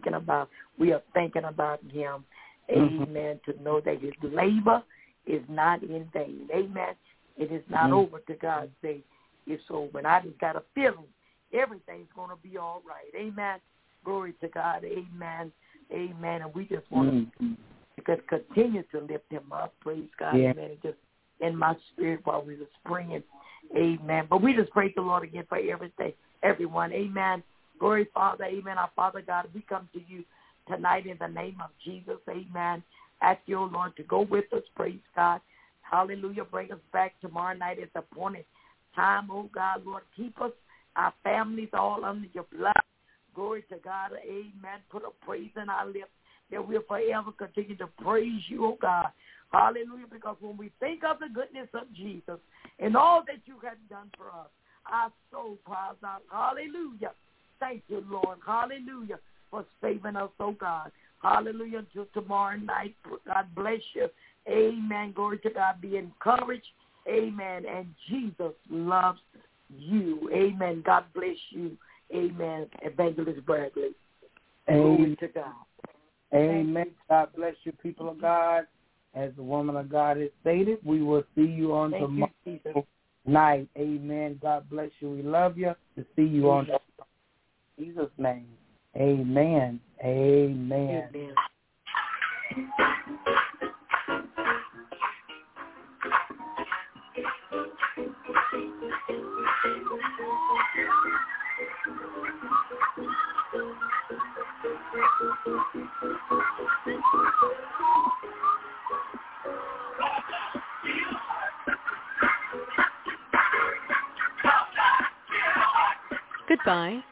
We are thinking about him. Amen. To know that his labor is not in vain. Amen. It is not over to God's sake. It's over. And I just got a feeling everything's going to be all right. Amen. Glory to God. Amen. Amen. And we just want to continue to lift him up. Praise God. Yeah. Amen. And just in my spirit while we were praying. Amen. But we just praise the Lord again for everything, everyone. Amen. Glory, Father. Amen. Our Father God, we come to you tonight in the name of Jesus. Amen. Ask you, Lord, to go with us. Praise God. Hallelujah. Bring us back tomorrow night at the appointed time, oh God, Lord. Keep us, our families, all under your blood. Glory to God. Amen. Put a praise in our lips that we'll forever continue to praise you, oh God. Hallelujah. Because when we think of the goodness of Jesus and all that you have done for us, our soul cries out, hallelujah. Thank you, Lord. Hallelujah. For saving us, oh God. Hallelujah. Until tomorrow night. God bless you. Amen. Glory to God. Be encouraged. Amen. And Jesus loves you. Amen. God bless you. Amen. Evangelist Bradley. Glory to God. Amen. God bless you, people of God. As the woman of God has stated, we will see you on tomorrow night. Amen. God bless you. We love you. To see you on Jesus' name. Amen. Amen. Amen. Goodbye.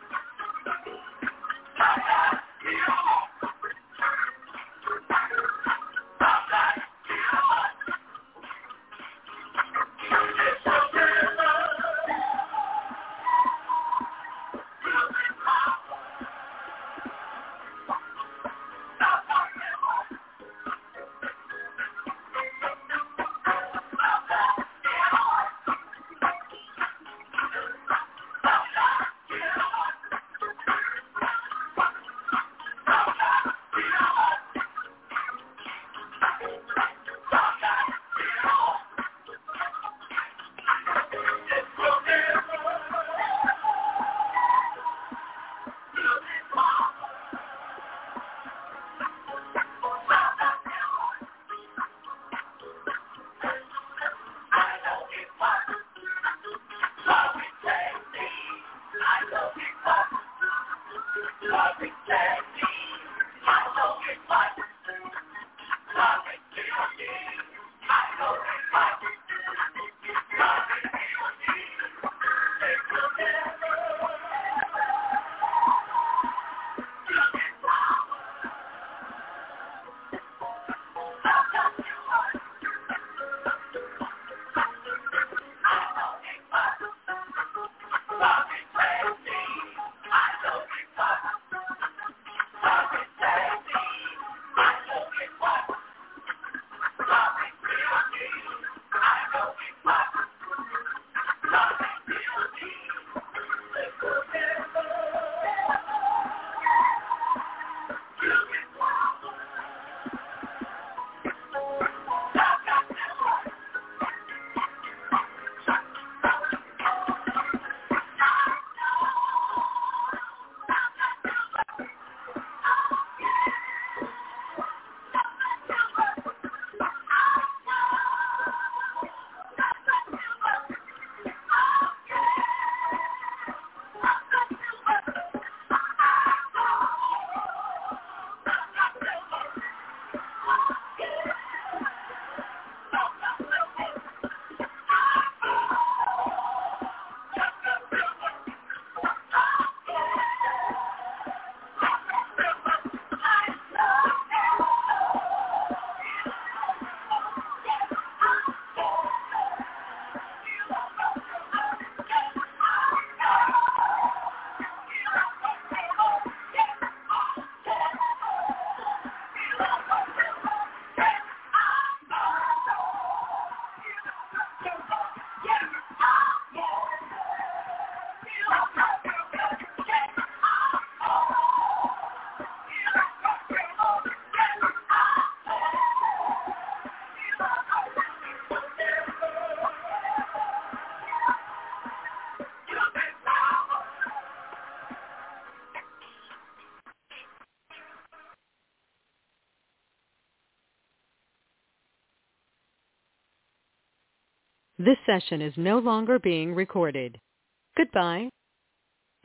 This session is no longer being recorded. Goodbye.